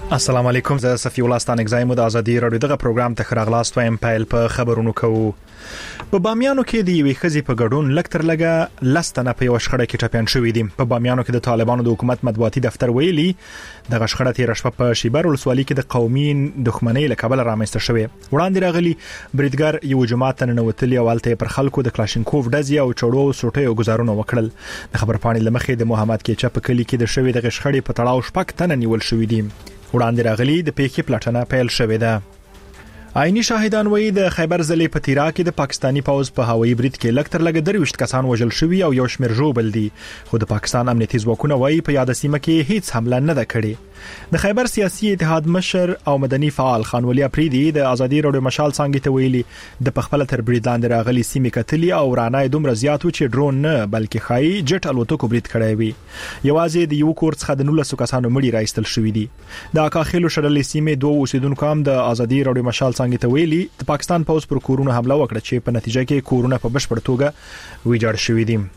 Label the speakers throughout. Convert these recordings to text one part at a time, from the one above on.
Speaker 1: السلام علیکم، زه صفی الله ستانګزای مو د ازادي رادیو دغه پروګرام ته خراغلاست وایم. پیل په خبرونو کوو. په بامیانو کې د یوې ښځې په ګډون لکتر لګه لستنه په یو شخړه کې ټپيان شوې دي. په بامیانو کې د طالبانو د حکومت مطبوعاتي دفتر ویلي د شخړه تیر شپه په شیبر ولسوالۍ کې د قومي دښمنۍ له کبله رامنځته شوې. وړاندې راغلي بریدګر یو جماعت ته ننوتلي او هلته پر خلکو د کلاشینکوف ډزې او چړو سوټي او گزارونه وکړل. د خبرپاڼې لمخې د محمد کېچا په کلی کې د شوې د شخړې په تړاو شپږ تنه نیول شوې دي. وړاندې راغلي د پیښې پلټنه پیل شوې ده. عیني شاهدان وایي د خیبر ضلع په تیرا کې د پاکستانی پوز په هوایي برید کې لکتر لګ 23 کسان وژل شوي او یو شمېر ژوبل دي، خو د پاکستان امنیتي ځواکونه وایي په یاد سیمه کې هیڅ حمله نه ده کړې. د خیبر سیاسي اتحاد مشر او مدني فعال خان ولی افریدي د ازادي رادیو مشال څنګه ته ویلي د پخپل تر برید لاندې راغلي سیمه کتلی او رانای دومره زیاتو چې ډرون نه بلکې خای جټ الوتکو برید کړی وي. یوازې د یو کور څخه د 19 کسانو مړي راایستل شوې دي. د اکاخیلو شړلې سیمه دوه اوسیدونکو هم د ازادي رادیو مشال څنګه ته ویلي د پاکستان پوز پر کورونو حمله وکړه چې په نتیجه کې کورونه په بشپړ توګه ویجاړ شوې دي.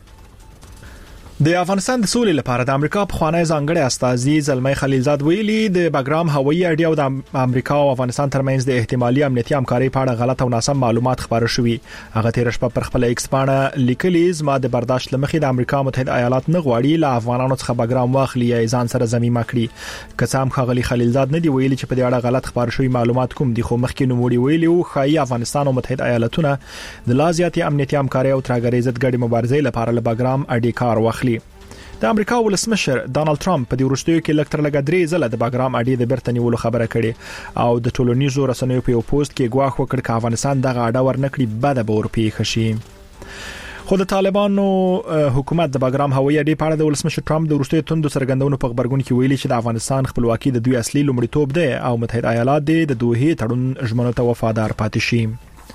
Speaker 1: د افغانستان د سولې لپاره د امریکا په خوانی ځانګړي استازي زلمي خلیلزاد ویلي د باګرام هوایي اډې او د امریکا او افغانستان ترمنځ د احتمالي امنیتي همکارۍ په اړه غلط او ناسم معلومات خبره شوي. هغه تیر شپه پر خپل ایکس باندې لیکلي زما د برداشت لمخې د امریکا متحده ایالات نه غواړي له افغانانو څخه باګرام واخلي یا ځان سره زميمه کړي. کسام خغلی خلیلزاد نه دی ویلي چې په دې اړه غلط خبره شوی معلومات کوم دي، خو مخکې نو وړي ویلي او خای افغانستان او متحده ایالاتونه د لازیاتي امنیتي همکارۍ او ترګری ضد ګډي مبارزې لپاره له باګرام اډې کار واخلي. د امریکا ولسمشر ډانلډ ټرمپ په دې وروستیو کې لکتر لګ 3 ځله د باګرام اډې د بیرته نیولو خبره کړې او د ټولنیزو رسنیو په یو پوسټ کې ګواښ وکړ چې افغانستان دغه اډه ورنکړي بده به ورپېښ شي. خو د طالبانو حکومت د باګرام هوایي اډې په اړه د ولسمشر ټرمپ د وروستیو توندو څرګندونو په خبرګون کې ویلي چې د افغانستان خپلواکي د دوی اصلي لومړیتوب دی او متحده ایالات د دوه تړون ژمنو ته وفادار پاتې شي.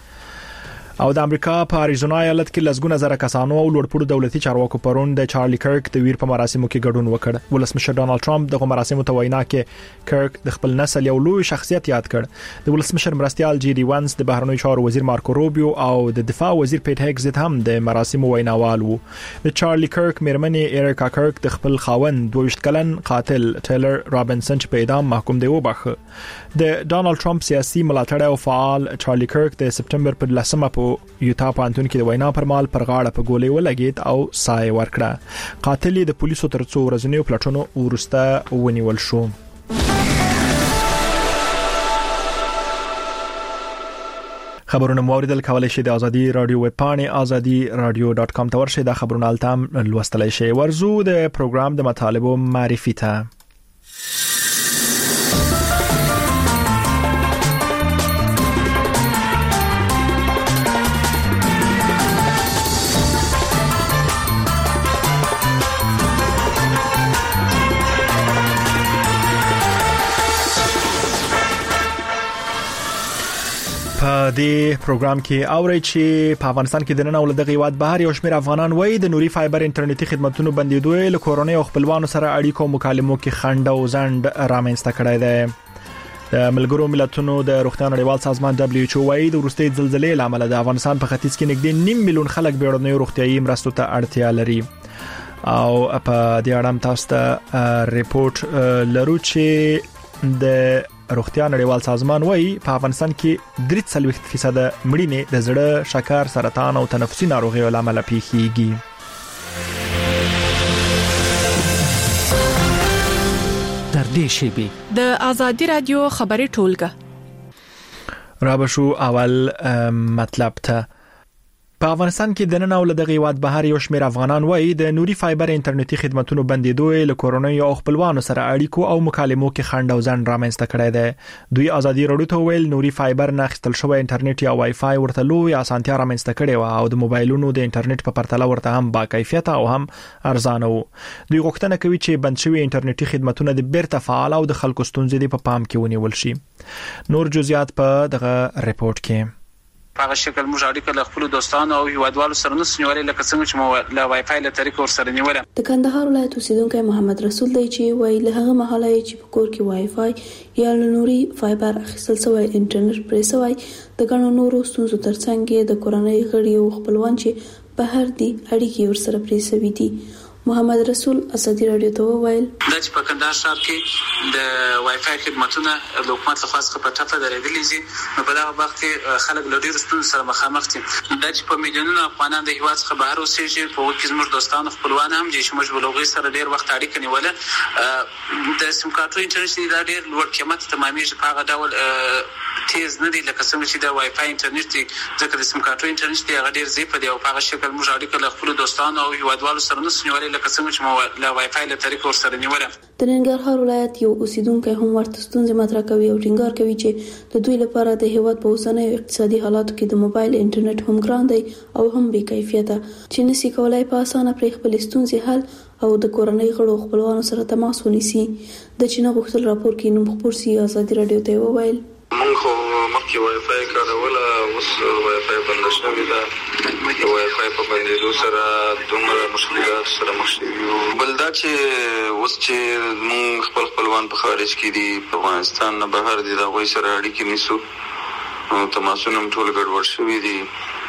Speaker 1: او د امریکا په اریزونا ایالت کې لسګونه زره کسانو او لوړپوړو دولتي چارواکو پرون د چارلی کرک د ویر په مراسمو کې ګډون وکړ. ولسمشر ډانلډ ټرمپ دغه مراسمو ته وینا کې کرک د خپل نسل یو لوی شخصیت یاد کړ. د ولسمشر مرستيال جی ډي وانس، د بهرنیو چارو وزیر مارکو روبیو او د دفاع وزیر پیټ هیګز هم د مراسمو ویناوال وو. د چارلی کرک میرمنې ایریکا کرک د خپل خاوند 22 کلن قاتل ټیلر رابنسن چې په اعدام محکوم دی وبخه. د ډانلډ ټرمپ سیاسي ملاتړی او فعال چارلی کرک د سپټمبر په 10مه په یوتا پانتون کې د وینا پر مال پر غاړه په ګولې ولګید او سای ورکړه. قاتل د پولیسو تر څو ورځنیو پلټنو ورسته ونیول شو. خبرونه موریدل کولای شي د ازادي رادیو ویب پاڼې azadi.radio.com ته ورشي. دا خبرونه التام لوستلای شي. ورزو د پروګرام د مطالبو معرفي ته. په دې پروګرام کې اوري چې په افغانستان کې د نن اول دغه هیواد بهر یو شمېر افغانان وایي د نوري فایبر انټرنیټي خدماتونو بندیدو له کورونی او خپلوانو سره اړیکو او مکالمو کې خنډ او ځند رامنځته کړی دی. د ملګرو ملتونو د روغتیا نړیوال سازمان WHO وایي د وروستي زلزلې لامل د افغانستان په ختیځ کې نږدې 9 میلیون خلک بیړنیو روغتیايي مرستو ته اړتیا لري. او په دې اړه تاسو ته ریپورت لرو چې د روغتیا نړیوال سازمان وایي په افغانستان کې 3% مړینې د زړه، شکر، سرطان او تنفسي ناروغیو لامل پیښیږي.
Speaker 2: در دې شیبي
Speaker 3: د ازادي رادیو خبري ټولګه
Speaker 1: را بشو اول مطلب ته. په افغانستان کې د نن اول دغه هیواد بهر یو شمېر افغانان وایي د نوري فایبر انټرنیټي خدماتونو بندیدو له کورونی او خپلوانو سره اړیکو او مکالمو کې خنډ او ځنډ رامنځته کړی دی. دوی ازادي رادیو ته ویل نوري فایبر نه اخیستل شوی انټرنیټ یا وای فای ورته لوی اسانتیا رامنځته کړي و او د موبایلونو د انټرنیټ په پرتله ورته هم با کیفیت او هم ارزانه وو. دوی غوښتنه کوي چې بند شوی انټرنیټي خدماتونه د بیرته فعال او د خلکو ستونزې په پام کې ونیول شي. نور جزئیات په دغه ریپورت کې.
Speaker 4: په هغه شکل موږ اړیکه له خپل دوستانو او هیوادوالو سره نس نیولې لکه څنګه چې مو له وای فای له طریقو سره نیولم.
Speaker 5: د کندهار ولایت اوسیدونکو محمد رسول دی چې وای له هغه مهاله چې په کور کې وای فای یا نوري فایبر اخیستل شوی انټرنیټ پرې شوی د ګڼو نورو ستونزو ترڅنګ د کورنۍ غړي او خپلوان چې بهر دي اړیکې ورسره پرې شوي دي. محمد رسول ازادي رادیو ته وویل
Speaker 4: د په کندهار ښار کې د وای فای خدماتونه د حکومت لخوا څخه په ټاپه درېدلې دي. نو په دا وخت کې خلک له ډېرو ستونزو سره مخامخ دي. د په میلیونونو افغانان د هیواد څخه بهر اوسېږي، په وخت کې زموږ دوستان خپلوان هم دي چې موږ بلوغي سره ډېر وخت اړیکه نیوله. د سیم کارتو انټرنیټ دا ډېر لوړ قیمت تمامېږي، په هغه ډول تیز نه دی لکه څنګه چې د وای فای انټرنیټ دی، ځکه د سیم کارتو انټرنیټ دی هغه ډېر ضعیف دی او په هغه شکل موږ اړیکه له خپلو دوستانو او هیوادوالو سره نشو نیولی لکه څنګه چې مو له وای فای له طریقو سره نیوله.
Speaker 5: د ننګرهار ولایت یو اوسیدونکو هم ورته ستونزې مطرح کوي او ټینګار کوي چې د دوی لپاره د هیواد په اوسنیو اقتصادي حالاتو کې د موبایل انټرنیټ هم ګران دی او هم بې کیفیته، چې نشي کولای په اسانه پرې خپل ستونزې حل او د کورنۍ غړو خپلوانو سره تماس ونیسي. د چینه غوښتل راپور کې نوم خبر سي ازادي رادیو ته وویل
Speaker 6: مونږ خو مخکې وای فای کاروله، اوس وای فای بند شوې ده. د وای فای په بندېدو سره دومره مشکلات سره مخ شوي یو. بل دا چې اوس چې مونږ خپل خپلوان په خارج کې دي، په افغانستان نه بهر دي، د هغوی سره اړیکې نیسو، نو تماسونه هم ټول ګډوډ شوي دي.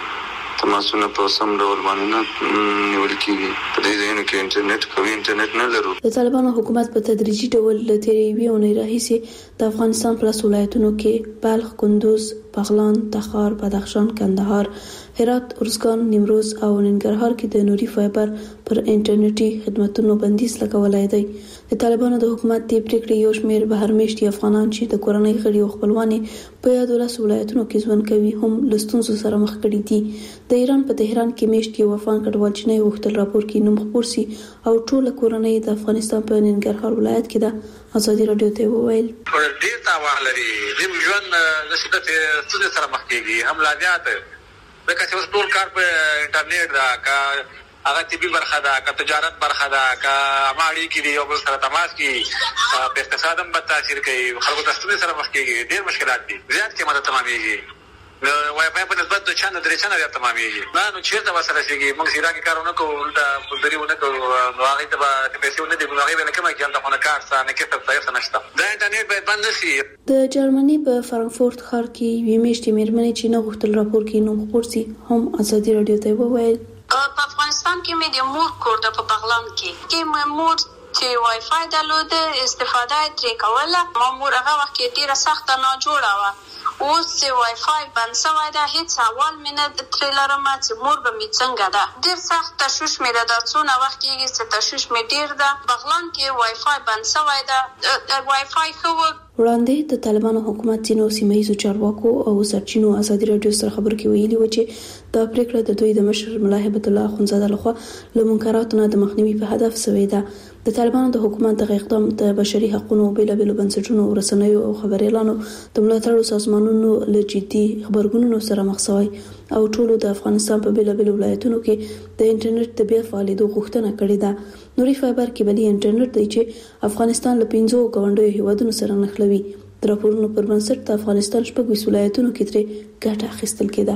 Speaker 6: تماسونه په سم ډول باندې نه نیول کېږي. په دې ځایونو کې انټرنیټ قوي انټرنیټ نه لرو.
Speaker 5: د طالبانو حکومت په تدریجي ډول له تیرې یوې اونۍ راهیسې د افغانستان په ولایتونو کې بلخ، کندوز، بغلان، تخار، بدخشان، کندهار، هرات، ارزګان، نیمروز او ننګرهار کې د نوري فایبر پر انټرنیټي خدماتونو بندیز لګولای دی. د طالبانو د حکومت د پریکړې یو شمېر بهرمېشتي افغانان چې د کورنۍ غړي او خپلوانې په یاد ولایتونو کې ژوند کوي هم له ستونزو سره مخ کړي دي. د ایران په تهران کې میشت یو افغان کډوال چې نه غوښتل راپور کې نوم خبر سي او ټول کورنۍ د افغانستان په ننګرهار ولایت کې د ازادي رادیو ته وویل
Speaker 7: ډېر تاوان لري. زموږ ژوند د شدت ستونزې سره مخ کېږي، هم لاجات ځکه چې اوس ټول کار په انټرنیټ ده، که هغه طبي برخه ده، که تجارت برخه ده، که عامه اړیکې دي، یو بل سره تماس کړي، په اقتصاد هم بد تاثیر کوي، خلکو ته ستونزې سره مخ کېږي. ډېر مشکلات دي، زیات قیمته تمامېږي. وای فای په نسبت د چا نه درې چا نه بیا تمامېږي. نو چېرته به سره شېږي؟ موږ ایران کې کار ونه کوو، دلته بزدري ونه کوو، نو هغې ته به پیسې ونه دي، نو هغې به نه کومه کړي، هلته خو نه کار شته، نه کسب شته، هېڅ نشته. دا انټرنیټ باید بند نه شي.
Speaker 5: د جرمني په فرانکفورت ښار کې یوې میاشتې مېرمنې چې نه غوښتل راپور کې نوم خپور سي هم ازادي رادیو ته وویل
Speaker 8: په افغانستان کې مې د مور کور د په بغلان کې مور چې وای فای درلوده استفاده ترې کوله. مامور هغه وخت کې ډېره سخته ناجوړه وه. اوس چې وای فای بند شوی ده، هېڅ احوال مې نه ترې لرم چې مور به مې څنګه ده. ډېر سخت تشویش مې ده. دا څونه وخت کېږي چې تشویش مې ډېر ده. بغلان کې وای فای بند شوی ده. وای فای ښه
Speaker 5: وړاندې د طالبانو حکومت ځینو سیمهیزو چارواکو او سرچینو ازادي رادیو سره خبرو کې ویلي و چې دا پریکړه د دوی د مشر ملا هیبت الله اخونزاده لخوا له منکراتو نه د مخنیوي په هدف شوې ده. د طالبانو د حکومت د اقدام د بشري حقوقو بیلابېلو بنسټونو، رسنیو او خبريالانو د ملاتړو سازمانونو له جدي خبرګونونو سره مخ شوی او ټولو د افغانستان په بیلابېلو ولایتونو کې د انټرنیټ د بیا فعالېدو غوښتنه کړې ده. نوري فایبر کیبلي انټرنیټ دی چې افغانستان له 5 ګاونډیو هیوادونو سره نښلوي. د راپورونو پر بنسټ د افغانستان 6 ولایتونو کې ترې ګټه اخیستل کېده.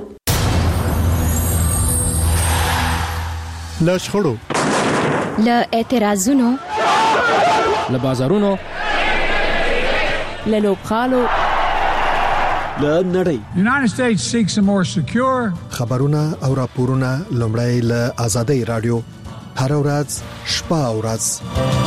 Speaker 9: له شخړو،
Speaker 10: له اعتراضونو،
Speaker 2: له بازارونو،
Speaker 3: له لوبغالو،
Speaker 9: له نړۍ.
Speaker 11: United States seeks a more secure
Speaker 9: خبرونه او راپورونه لومړی له ازادي رادیو هر ورځ شپه او ورځ.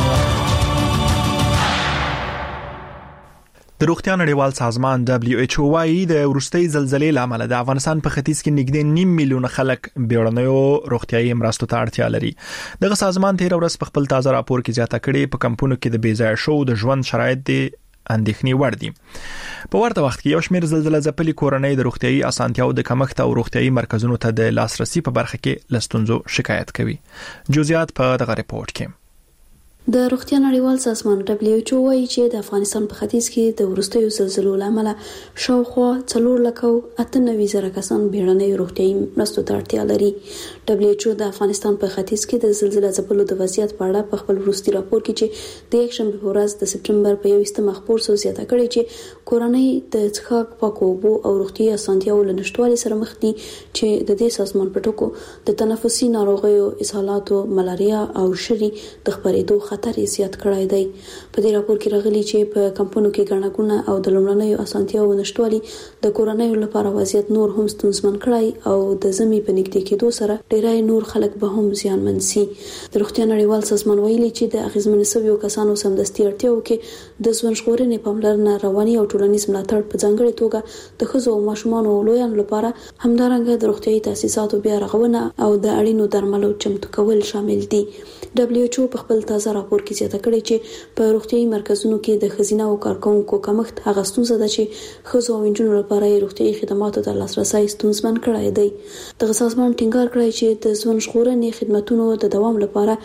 Speaker 1: د روغتیا نړیوال سازمان WHO وايي د ورستۍ زلزلې لامل د افغانستان په ختیځ کې نږدې 9 میلیون خلک بیړنیو روغتیايي مرستو ته اړتیا لري. دغه سازمان تیر ورځ په خپل تازه راپور کې زیاته کړې په کمپونو کې د بیځای شو د ژوند شرایط دي اندېښنې وړ دي. په ورته وخت کې یو شمېر زلزلې ځپلي کورنۍ د روغتیايي اسانتیاو د کمښت او روغتیايي مرکزونو ته د لاسرسي په برخه کې لستونزو شکایت کوي. جزئیات په دغه ریپورت کې.
Speaker 5: د روغتیا نړیوال سازمان WHO وايي چې د افغانستان په ختیځ کې د ورستیو زلزلو لامل شاوخوا 4,98,000 کسان بیړنۍ روغتیايي مرستو ته اړتیا لري. WHO د افغانستان په ختیځ کې د زلزلې ځپلو د وضعیت په اړه په خپل وروستي راپور کې چې د یکشنبه په ورځ د سپټمبر په 21 مخبور سو زیاته کړې چې کورنۍ د څښاک پاکو اوبو او روغتیايي اسانتیاو له نشټوالي سره مخ دي چې د دې سازمان په ټکو د تنفسي ناروغیو، اسهالاتو، ملاریا او شری د خپرېدو خطر زیات کړای دی. په دې راپور کې راغلي چې په کمپونو کې ګڼهګونه او د لومړنیو اسانتیاو نشټوالي د کورنیو لپاره وضعیت نور هم ستونزمن کړای او د زمي په نږدې کېدو سره ډیری نور خلک به هم زیانمن شي. د روغتیا نړیوال سازمان ویلي چې د اغیزمن شویو کسانو سمدستي اړتیاو کې د ژوند ژغورنې پاملرنه، رواني او ټولنیز ملاتړ په ځانګړي توګه د ښځو او ماشومانو او لویانو لپاره، همدارنګه د روغتیايي تاسیساتو بیا رغونه او د اړینو درملو چمتو کول شامل دي. WHO په خپل تازه راپور کې زیاته کړې چې په روغتیايي مرکزونو کې د ښځینه او کارکونکو کمښت هغه ستونزه ده چې ښځو او نجونو لپاره روغتیايي خدماتو ته لاسرسي ستونزمن کړی دی. دغه سازمان ټینګار کړی چې د ژوند ژغورنې خدماتو د دوام لپاره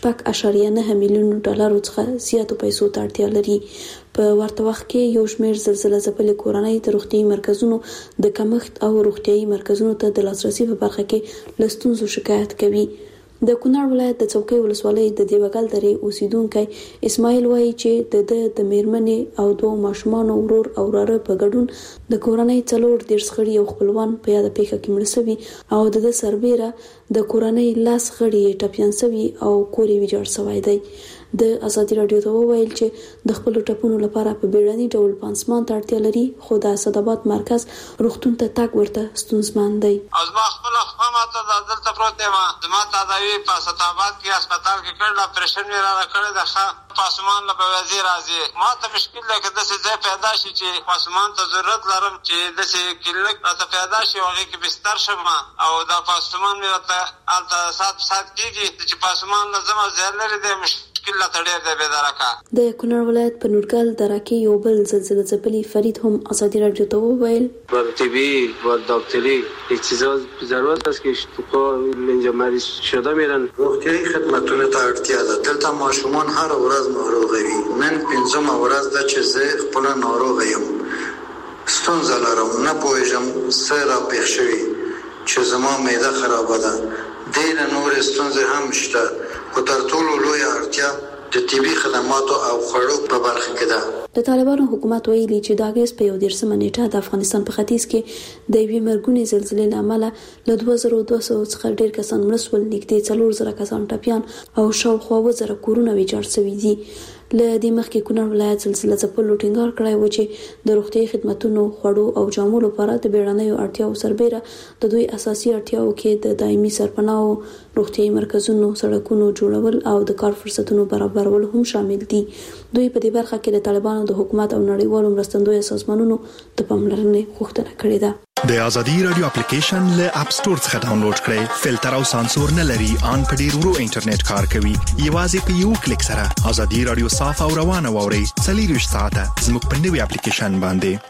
Speaker 5: 6.9 میلیون ډالر څخه زیاتو پیسو ته اړتیا لري. په ورته وخت کې یو شمېر زلزلہ ځپلې کورنۍ د روغتیايي مرکزونو د کمښت او روغتیايي مرکزونو ته د لاسرسي په برخه کې له ستونزو شکایت کوي. د کونړ ولایت د څوکۍ ولسوالۍ د دیوګل درې اوسیدونکو اسماعیل وایي چې د میرمنې او دوه ماشومانو ورور او وراره په ګډون د کورنۍ 4 غړي او خپلوان په یاد پیښه کې مړ شوي او د سربېره د کورنۍ لاس غړي ټپيان شوي او کوري ویجاړ شوی دی. د ازادي رادیو ته وویل چې د خپل ټپونو لپاره په بیړني ډول پانسمان ته اړتیا لري، خو د اسداباد مرکز روغتون ته تګ ورته ستونزمن دی.
Speaker 12: ازما خپل ماته د دلته پروت یم، زما تداوی په اسداباد کې هسپتال کې کړل، اپریشن یې را کړی د پاسمان له وزیر راځي. ما ته مشکل ده چې د څه پیدا شي چې پاسمان ته ضرورت لرم چې د څه کلینیک راته پیدا شي او هغه کې بستر شم او د پاسمان مې راته الته سات کېږي چې پاسمان لازم ځای لري د مشکل لټړې ده بدارکا.
Speaker 5: د کونړ ولایت په نورګل دره کې یو بل زلزلہ ځپلی فرید هم ازادي رادیو ته وویل
Speaker 13: طبی و دکتری اجتزاز ضرورت است که تو اینجا مریض شده میرن.
Speaker 14: روغتیايي خدماتو ته اړتیا ده. دلته ماشومان هر ورځ ناروغ وي. نن 5مه ورځ ده چې زه خپل ناروغ یم. ستونزه لرم، نه پوهیږم څه را پېښ شوي چې زما معده خرابه ده. ډېرې نورې ستونزې هم شته، خو تر ټولو لویه اړتیا د طبي خدماتو او خوړو په برخه کې ده.
Speaker 5: د طالبانو حکومت ویلي چې د اگست په 11 نیټه د افغانستان په ختیځ کې د یوې مرګونې زلزلې له امله له 2200 څخه ډېر کسان مړه شول، نږدې 4000 کسان ټپيان او شاوخوا 1000 کورونه ویجاړ شوي دي. له دې مخکې کونړ ولایت زلزلہ ځپلو ټینګار کړی و چې د روغتیايي خدماتو، خوړو او جامو لپاره د بیړنیو اړتیاو سربېره د دوی اساسي اړتیاو کې د دایمي سرپناهو، روغتیايي مرکزونو، سړکونو جوړول او د کار فرصتونو برابرول هم شامل دي. دوی په دې برخه کې د طالبانو د حکومت او نړیوالو مرستندویه سازمانونو د پاملرنې غوښتنه کړې ده.
Speaker 15: د ازادي رادیو اپلیکیشن له اپ سټور څخه ډاونلوډ کړئ. فلټر او سانسور نه لري، ان په ډیر ورو انټرنیټ کار کوي. یوازې په یو کلیک سره ازادي رادیو صاف او روانه واوري. 24 ساعته زموږ په نوي اپلیکیشن باندې.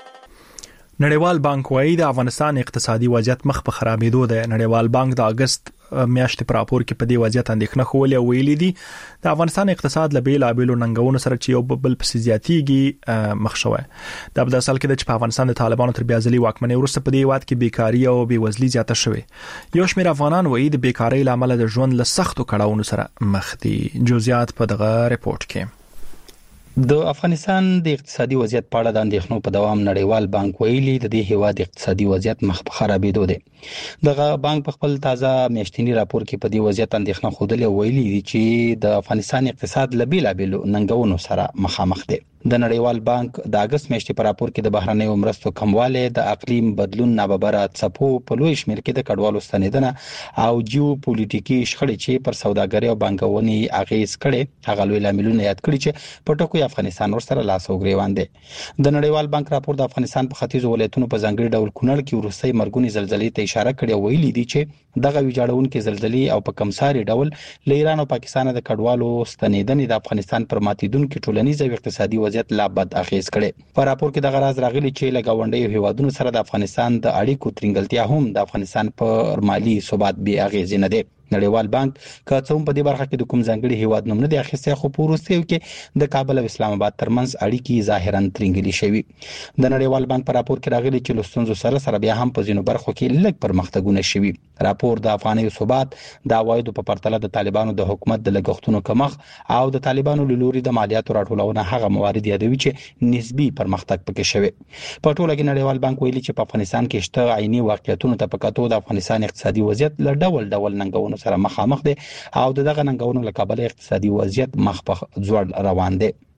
Speaker 1: نړیوال بانک وايي د افغانستان اقتصادي وضعیت مخ په خرابېدو ده. نړیوال بانک د اگست میاشتې پر راپور کې په دې وضعیت اندېښنه خولې او ویلي دي د افغانستان اقتصاد له بیلابېلو ننګونو سره چې یو بل پسې زیاتېږي مخ شوی. دا په اصل کې د افغانستان د طالبانو تر بیا ځلې واکمنۍ وروسته په دې هیواد کې بیکاري او بېوزلي زیاته شوې. یو شمېر افغانان وايي د بیکارۍ له امله د ژوند له سختو کړاوونو سره مخ دي. جزئیات په دغه ریپورت کې.
Speaker 16: د افغانستان د اقتصادي وضعیت په اړه د اندېښنو په دوام نړیوال بانک ویلي د دې هیواد اقتصادي وضعیت مخ په خرابېدو دی. دغه بانک په خپل تازه میاشتنی راپور کې په دې وضعیت اندېښنه خوده ویلي دي چې د افغانستان اقتصاد له بیلابېلو ننګونو سره مخامخ دی. د نړیوال بانک د اگست میاشتې په راپور کې د بهرنیو مرستو کموالی، د اقلیم بدلون، ناببره څپو، په لوی شمېر کې د کډوالو ستنېدنه او جیو پولیټیکي شخړې چې پر سوداګرۍ او بانکونې اغیز کړي، هغه لوی لاملونه یاد کړي چې په ټکو افغانستان ورسره لاس او ګریوان دي. د نړیوال بانک راپور د افغانستان په ختیځو ولایتونو په ځانګړي ډول کونړ کې وروستۍ مرګونې زلزلې ته اشاره کړې او ویلي دي چې دغه ویجاړونکې زلزلې او په کمساري ډول له ایران او پاکستان د کډوالو ستنېدنې د افغانستان پر ماتیدونکو ټولنیز او اقتصادي وضعیت لا بد اغیز کړي. په راپور کې دغه راز راغلي چې له ګاونډیو هیوادونو سره د افغانستان د اړیکو ترنګلتیا هم د افغانستان پر مالی ثبات بې اغیز نه دی. نړیوال بانک که څوم په دې برخه کې د کوم ځانګړي هیواد نوم نه دی اخیستی، خو په وروستیو کې د کابل او اسلام آباد ترمنځ اړیکې ظاهرا ترنګلي شوي. د نړیوال بانک په راپور کې راغلي چې له ستونزو سره بیا هم په ځینو برخو کې لږ پرمختګونه شوي. راپور د افغانیو ثبات، د عوایدو په پرتله د طالبانو د حکومت د لګښتونو کمښت او د طالبانو له لوري د مالیاتو راټولونه هغه موارد یادوي چې نسبی پرمختګ پکې شوی. په ټوله کې نړیوال بانک ویلي چې په افغانستان کې شته عیني واقعیتونو ته په کتو د افغانستان اقتصادي وضعیت له ډول ننګونو سره مخامخ دی او دغه ننګونو له کابل اقتصادي وضعیت مخ په ځوړ روان دی.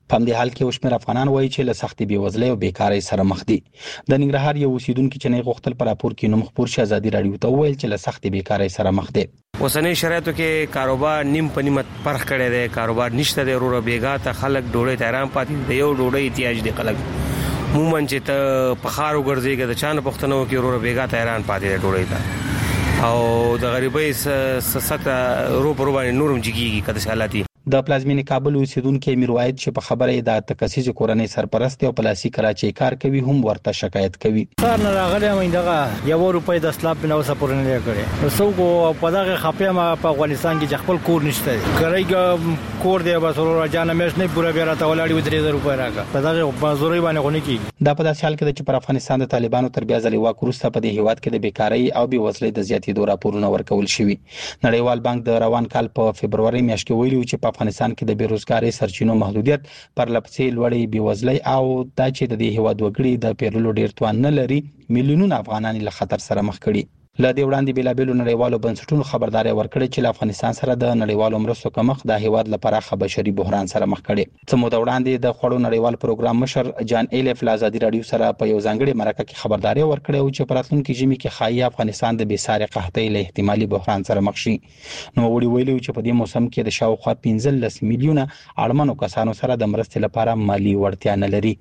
Speaker 16: په همدې حال کې وشمیر افغانان وایي چې له سختې بېوزلۍ او بیکارۍ سره مخ دي. د ننګرهار یو اوسیدونکو چې نه غوښتل پر راپور کې نوم خپور شي ازادي رادیو ته وویل چې له سختې بیکارۍ سره مخ دي.
Speaker 17: اوسنۍ شرایطو کې کاروبار نیم په نیمه پرخ کړی دی، کاروبار نشته دی، ورو بیګا ته خلک ډوډۍ ته حیران پاتې دي. یو ډوډۍ احتیاج دی خلک عموما چې ته په ښار وګرځېږي د چا نه پوښتنه وکړي ورو بیګا ته حیران پاتې دی ډوډۍ ته او د غریبۍ سطح رو پر باندې نورم جګیږي کده حالاتي.
Speaker 16: د پلازمینې کابل اوسیدونکو امیر واحد چې په خبره د تکسیز کورنۍ سرپرست او پلاسي کراچي کار کوي هم ورته شکایت کوي.
Speaker 18: سر نه راغلی مې دغه 1 روپۍ د اسلام په نو سپور نه کړي نو څوک په دغه خپه ما په افغانستان کې خپل کور نشته کړي کور دی بس ورو جان مېش نه پوره بیا راته ولاړی 3000 روپۍ راکا په دغه بازوري باندې غونې کی.
Speaker 16: دا په داسې حال کې چې پر افغانستان د طالبانو تر بیا ځلې واک وروسته په دې هیواد کې د بیکارۍ او بېوزلۍ د زیاتېدو راپورونه ورکول شوي. نړیوال بانک د روان کال په فبرवरी میاشت کې ویلي چې په افغانستان کې د بیروزګاری سرچینو محدودیت پر لپسې لوړې بېوزلۍ او دا چې د دې هیواد وګړي د پیرلو ډیر توان نه لري میلیونونه افغانان له خطر سره مخ کړي. له دې وړاندې بېلابېلو نړیوالو بنسټونو خبرداري ورکړې چې له افغانستان سره د نړیوالو مرستو کمښت د هیواد لپاره بشري بحران سره مخ کړي. څه موده وړاندې د خوړو نړیوال پروګرام مشر جان ایلف له ازادي رادیو سره په یو ځانګړي مرکه کې خبرداري ورکړې او چې په راتلونکي ژمي کې ښایي افغانستان د بېساري قحطۍ له احتمالي بحران سره مخ شي. نو ویلي چې په دې موسم کې د شاوخوا 15 میلیونه اړمنو کسانو سره د مرستې لپاره مالی وړتیا نه لري.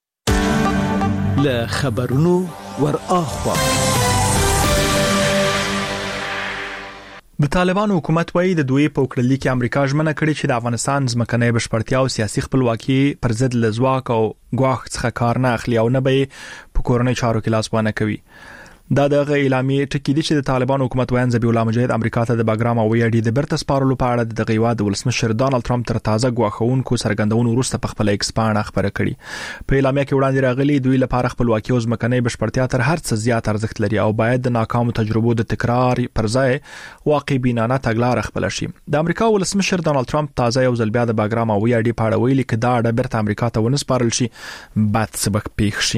Speaker 19: له خبرونو ور اخوا
Speaker 1: د طالبانو حکومت وایي د دوی په وکړلۍ کې امریکا ژمنه کړې چې د افغانستان ځمکنۍ بشپړتیا او سیاسي خپلواکي پر ضد له ځواک او ګواښ څخه کار نه اخلي او نه به په کورنۍ چارو کې لاس وانه کوي. دا دغه اعلامیه ټکی دي چې د طالبانو حکومت وایي ذبیح الله مجاهد امریکا ته د باګرام او ویډي د برته سپارلو په اړه د هیواد ولسمشر ډانلډ ټرمپ تر تازه غواخونکو سرګندونو وروسته په خپل ایکس باندې خبره کړې. په اعلامیه کې وړاندې راغلي دوی لپاره خپلواکي او ځمکنۍ بشپړتیا تر هر څه زیات ارزښت لري او باید د ناکامو تجربو د تکرار پر ځای واقع بینانه تګلارې خپل شي. د امریکا ولسمشر ډانلډ ټرمپ تازه یو ځل بیا د باګرام او ویډي په اړه ویلي چې دا د برته امریکا ته ونسپارل شي بعد سبق پیښ شي.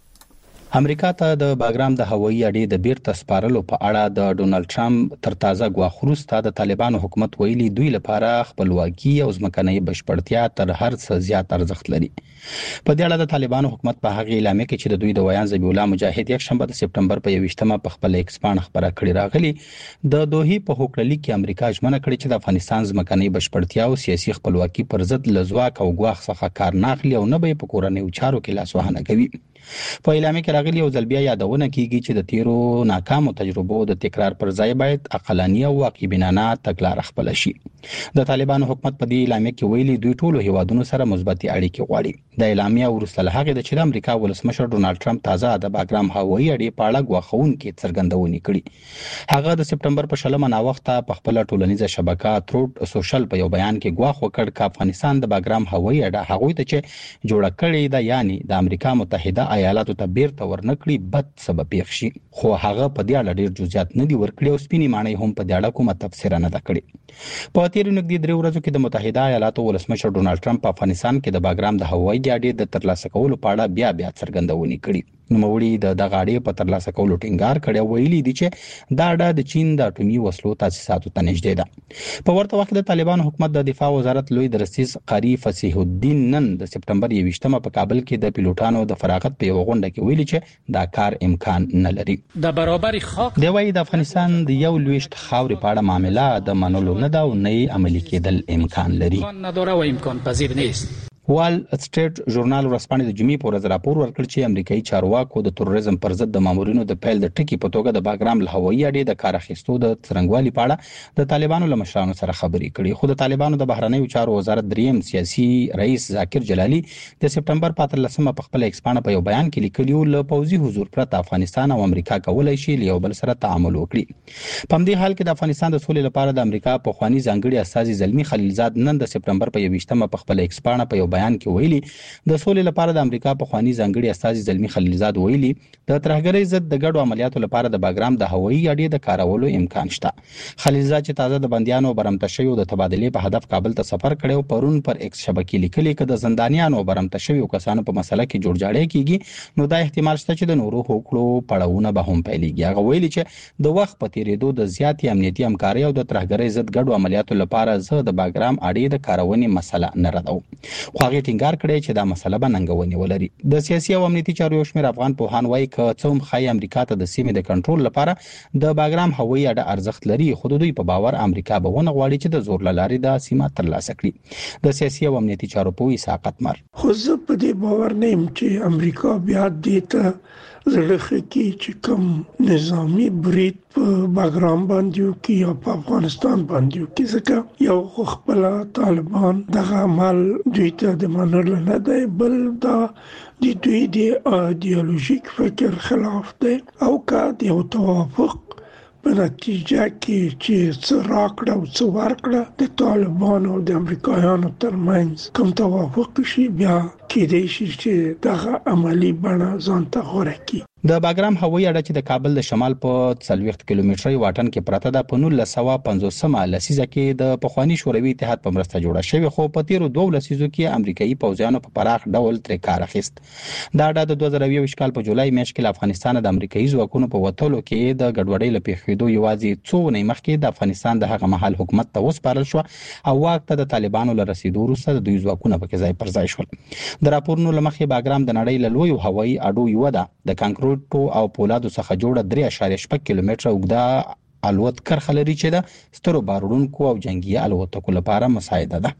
Speaker 16: امریکا ته د باګرام د هوایي اډې د بیرته سپارلو په اړه د ډونالد ټرمپ تر تازه غواخ وروسته د طالبانو حکومت ویلي دوی لپاره خپلواکي او ځمکنۍ بشپړتیا تر هر څه زیات ارزښت لري. په دې اړه د طالبانو حکومت په هغه اعلامیه کې چې د دوی د ویان ذبیح الله مجاهد یک شنبه د سپټمبر په 21مه په خپل ایکس باندې خبره کړې راغلي د دوی په وکړلۍ کې امریکا ژمنه کړې چې د افغانستان ځمکنۍ بشپړتیا او سیاسي خپلواکي پر ضد له ځواک او ګواښ څخه کار نه اخلي او نه به په کورنۍ چارو کې لاس وهنه کوي. په اعلامیه کې راغلي او ځل بیا یادونه کیږي چې د تیرو ناکامو تجربو د تکرار پر ځای باید عقلاني او واقع بینانه تګلارې خپل شي. د طالبانو حکومت په دې اعلامیه کې ویلي دوی ټول هیوادونو سره مثبتې اړیکې غواړي. د اعلامیه وروسته له هغه چې د امریکا ولسمشر ډونالډ ټرمپ تازه د باګرام هوایي اډې په اړه غواخونکې څرګندونې کړې. هغه د سپټمبر په 16مه ناوخته په خپل ټولنیزه شبکه تروډ سوشل په یو بیان کې غواخ وکړ چې افغانستان د باګرام هوایي اډه هغه ته چې جوړه کړې ده یعنی د امریکا متحده ایالاتو ته بیرته ورنکړي بد سبب پیښ شي. خو هغه په دې اړه ډیر جزئیات نه دی ورکړي او سپینې معنی هم په دې اړه کومه تفسیر نه ده کړې. په تیر نږدې 3 ورځو کې د متحده ایالاتو ولسمشر ډونالډ ټرمپ په افغانستان کې د باګرام د هوایي اډې د ترلاسه کولو په اړه بیا څرګندونې کړې. نوموړي د دغه اډې په ترلاسه کولو ټینګار کړی ویلي دي چې دا اډه د چین د اټومي وسلو تاسیساتو ته نږدې ده. په ورته وخت د طالبانو حکومت د دفاع وزارت لوی درسیز قاری فصیح الدین نن د سپټمبر 21مه په کابل کې د پیلوټانو د فراغت په یو غونډه کې ویلي چې دا کار امکان نه لري.
Speaker 2: د برابر خاک
Speaker 16: دی وایي د افغانستان د یو لويشت خاورې په اړه معاملې د منلو نه دا او نه عملي کېدل امکان لري.
Speaker 2: نه دوره و امکان پذیر نیست.
Speaker 16: وال سټریټ ژورنال ورځپاڼې د جمعې په ورځ راپور ورکړ چې امریکایي چارواکو د تروریزم پر ضد د مامورینو د پیل د ټکی په توګه د باګرام له هوایي اډې د کار اخیستو د څرنګوالي په اړه د طالبانو له مشرانو سره خبرې کړې. خو د طالبانو د بهرنیو چارو وزارت دریم سیاسي رئیس ذاکر جلالي د سپټمبر 15مه په خپل ایکس باندې په یو بیان کې لیکلی له پوځي حضور پرته افغانستان او امریکا کولای شي له یو بل سره تعامل وکړي. په دې حال کې د افغانستان د سولې لپاره د امریکا په خواني ځانګړي استازي زلمی خلیلزاد نن د سپټمبر په 21مه په خپل ایکس باندې په یو بیان کې ویلي د سولې لپاره د امریکا په خواني ځانګړي استازي زلمی خلیلزاد ویلي د ترهګرۍ ضد د ګډو عملیاتو لپاره د باګرام د هوایي اډې د کارولو امکان شته. خلیلزاد چې تازه د بنديانو برمته شوی د تبادلې په هدف کابل ته سفر کړو پرون پر ایکس شبکې لیکلي چې د زندانیانو برمته شوی کسانو په مسله کې جوړجاړی کیږي نو دا احتمال شته چې د نورو حقوقو پړاوونه به هم پیلېږي. هغه ویلي چې د وخت په تیریدو د زیاتې امنیتي همکاري او د ترهګرۍ ضد ګډو عملیاتو لپاره زه د باګرام اډې د کارونې مسله نه ردوم. خو هغه ټینګار کړی چې دا مسله به ننګونې ولري. د سیاسي او امنیتي چارو یو شمېر افغان پوهان وایي چې څوم خای امریکا ته د سیمې د کنټرول لپاره د باګرام هوایي اډه ارزښت لري، خو دوی په باور امریکا به ونه غواړي چې د زور لاري د سیمه ترلاسه کړي. د سیاسي او امنیتي چارو په اساقت مر
Speaker 20: خو زه په دې باور نه یم چې امریکا بیا دې ته زړه کې چې کوم نظامی برید په باګرام باندې کې یا په افغانستان باندې کې ځکه یو خپل طالبان دغه عمل دوی ته د منلو نه دی، بل دا د دوی د ایدئولوژیک فکر خلاف دی او که د یو توافق په نتیجه کې چې څه راکړه او څه ورکړه د طالبانو او د امریکایانو ترمنځ کوم توافق شي، بیا کېدای شي چې دغه عملی بڼه ځان ته غوره کړي.
Speaker 16: د باګرام هوایي اډه چې د کابل د شمال په 40 کیلومتري واټن کې پرته ده په 1950 لسیزه کې د پخوانی شوروي اتحاد په مرسته جوړه شوې، خو په تیرو 2 لسیزو کې امریکایي پوځیانو په پراخ ډول تر کار اخیست. دا اډه د 2020 کال په جولای میاشت کې افغانستان د امریکایي ځواکونو په وټولو کې د ګډوډۍ لپاره خېدو یوازې څو نه مخکې د افغانستان د هغه محل حکومت ته وسپارل شو او واک ته د طالبانو له رسیدو وروسته د دوی ځواکونه په کې ځای پر ځای شول. د راپورونو لمخې باګرام د نړۍ له لوی هوایي اډو یو ده، د کانکریټو او پولادو څخه جوړه 3.6 کیلومتره اوږده الوت کرخه لري چې د سترو بارونکو او جنگي الوتکو لپاره مساعده ده.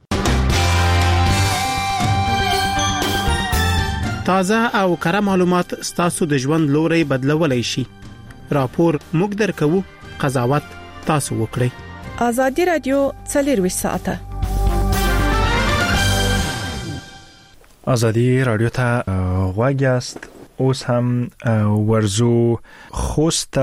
Speaker 21: تازه او کره معلومات ستاسو د ژوند لوري بدلولای شي. راپور موږ درکو، قضاوت تاسو وکړئ.
Speaker 3: ازادي رادیو 24 ساعته.
Speaker 1: ازادي رادیو ته غواګاست. اوس هم ورزو خوست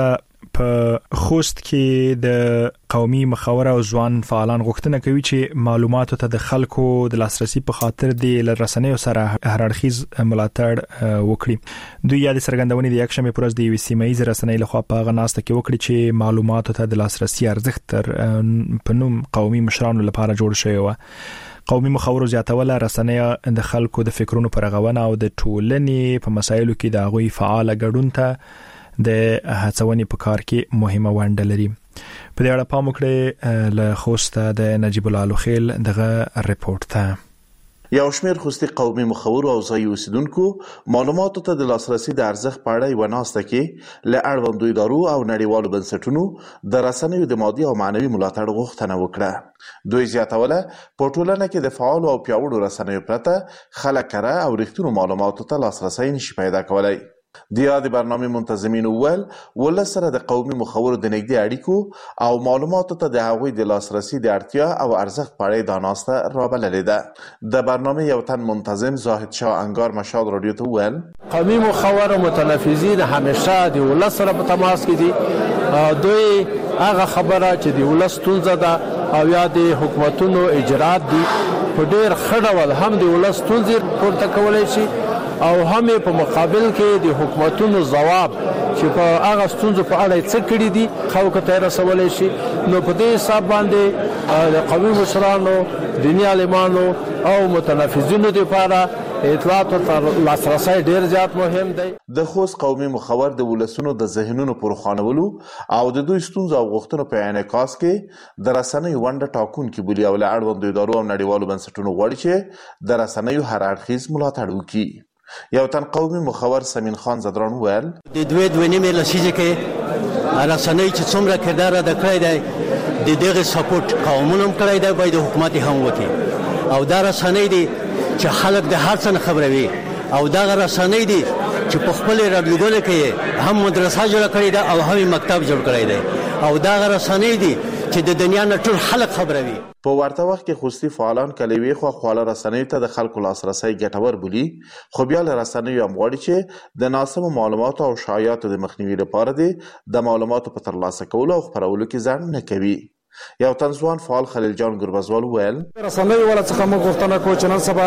Speaker 1: کې د قومي مخاوره او ځوان فعالان غوښتنه کوي چې معلوماتو ته د خلکو د لاسرسي په خاطر د رسنیو سره هررخیز ملاتړ وکړي. دوی یاد څرګندونې د یک شنبه پر ورځ د سیمایي رسنۍ لخوا په غناسته کې وکړي چې معلوماتو ته د لاسرسي ارزښت تر پنوم قومي مشرانو لپاره جوړ شوی و. قومي مخاورو زیاتوله رسنۍ د خلکو د فکرونو پر غوونه او د ټولنې په مسایلو کې د غوي فعال ګډون ته د هڅونې په کار کې مهمه ونډه لري. په دې اړه پام وکړئ له خوست د نجیب الله لوخیل دغه ریپورت ته.
Speaker 22: یو شمېر خوستي قومي مخاورو او ځایي اوسیدونکو معلوماتو ته د لاسرسي د ارزښت په اړه یوه ناسته کې له اړوندو ادارو او نړیوالو بنسټونو د رسنیو د مادي او معنوي ملاتړ غوښتنه وکړه. دوی زیاتوله په ټولنه کې د فعالو او پیاوړو رسنیو پرته خلک کره او رښتینو معلوماتو ته لاسرسی نشي پیدا کولای. د یاد برنامه منتظمین ول سره د قومي مخاورو د نږدې اړیکو او معلوماتو ته د هغوی د لاسرسي د اړتیا او ارزښت په اړه د ناسته رابللې ده. د برنامه یو تن منتظم زاهد شاه انگار مشال رادیو ته ویل
Speaker 23: قومي مخاور متنفذین همیشه د ولس سره په تماس کې دي. دوی هغه خبره چې د ولس ستونزه ده او یا د حکومتونو اجرات دي په ډېر ښه ډول هم د ولس ستونزې پورته کولی شي او هم په مقابل کې د حکومتونو ځواب چې په هغه ستونزو په اړه څه کړي دي خلکو ته رسولی شي. نو په دې حساب باندې د قومي مشرانو، دیني عالمانو او متنفذینو لپاره اطلاعات او لاسرسی ډیر زیات مهم دی.
Speaker 22: د خوست قومي مخاور د ولسونو د ذهنونو پر خوانولو او د دوی ستونزو او غوښتنو په انعکاس کې د رسنیو ونډه ټاکونکې بولي او له اړوندو ادارو او نړیوالو بنسټونو غواړي چې د رسنیو هر اړخیز ملاتړ وکړي. یو تن قومي مخاور سمین خان زدران ویل
Speaker 24: د دوه نیمه لسیزه کې رسنۍ چې څومره کردار ادا کړی دی د دغه سپورټ قومونو هم کړی دی، باید حکومت هم وکړي. او دا رسنۍ دي چې خلک د هر څه خبروي او دا رسنۍ دي چې په خپل رادیوګانو کې هم مدرسه جوړ کړی دی او هم مکتب جوړ کړی دی او دا رسنۍ دي چې د دنیا نه ټول خلک خبروي.
Speaker 22: په ورته وخت کې خوستي فعالان کلوي خو خواله رسنیو ته د خلکو لاسرسي ګټور بولي، خو بیا له رسنیو هم غواړي چې د ناسمو معلوماتو او شایعاتو د مخنیوي لپاره د معلوماتو په ترلاسه کولو او خپرولو کې ځنډ نه کوي. یو تنځوان فعال خلیل جان ګربزوال ویل
Speaker 25: رسنیو ولا څخه موږ غوښتنه کوو چې نن سبا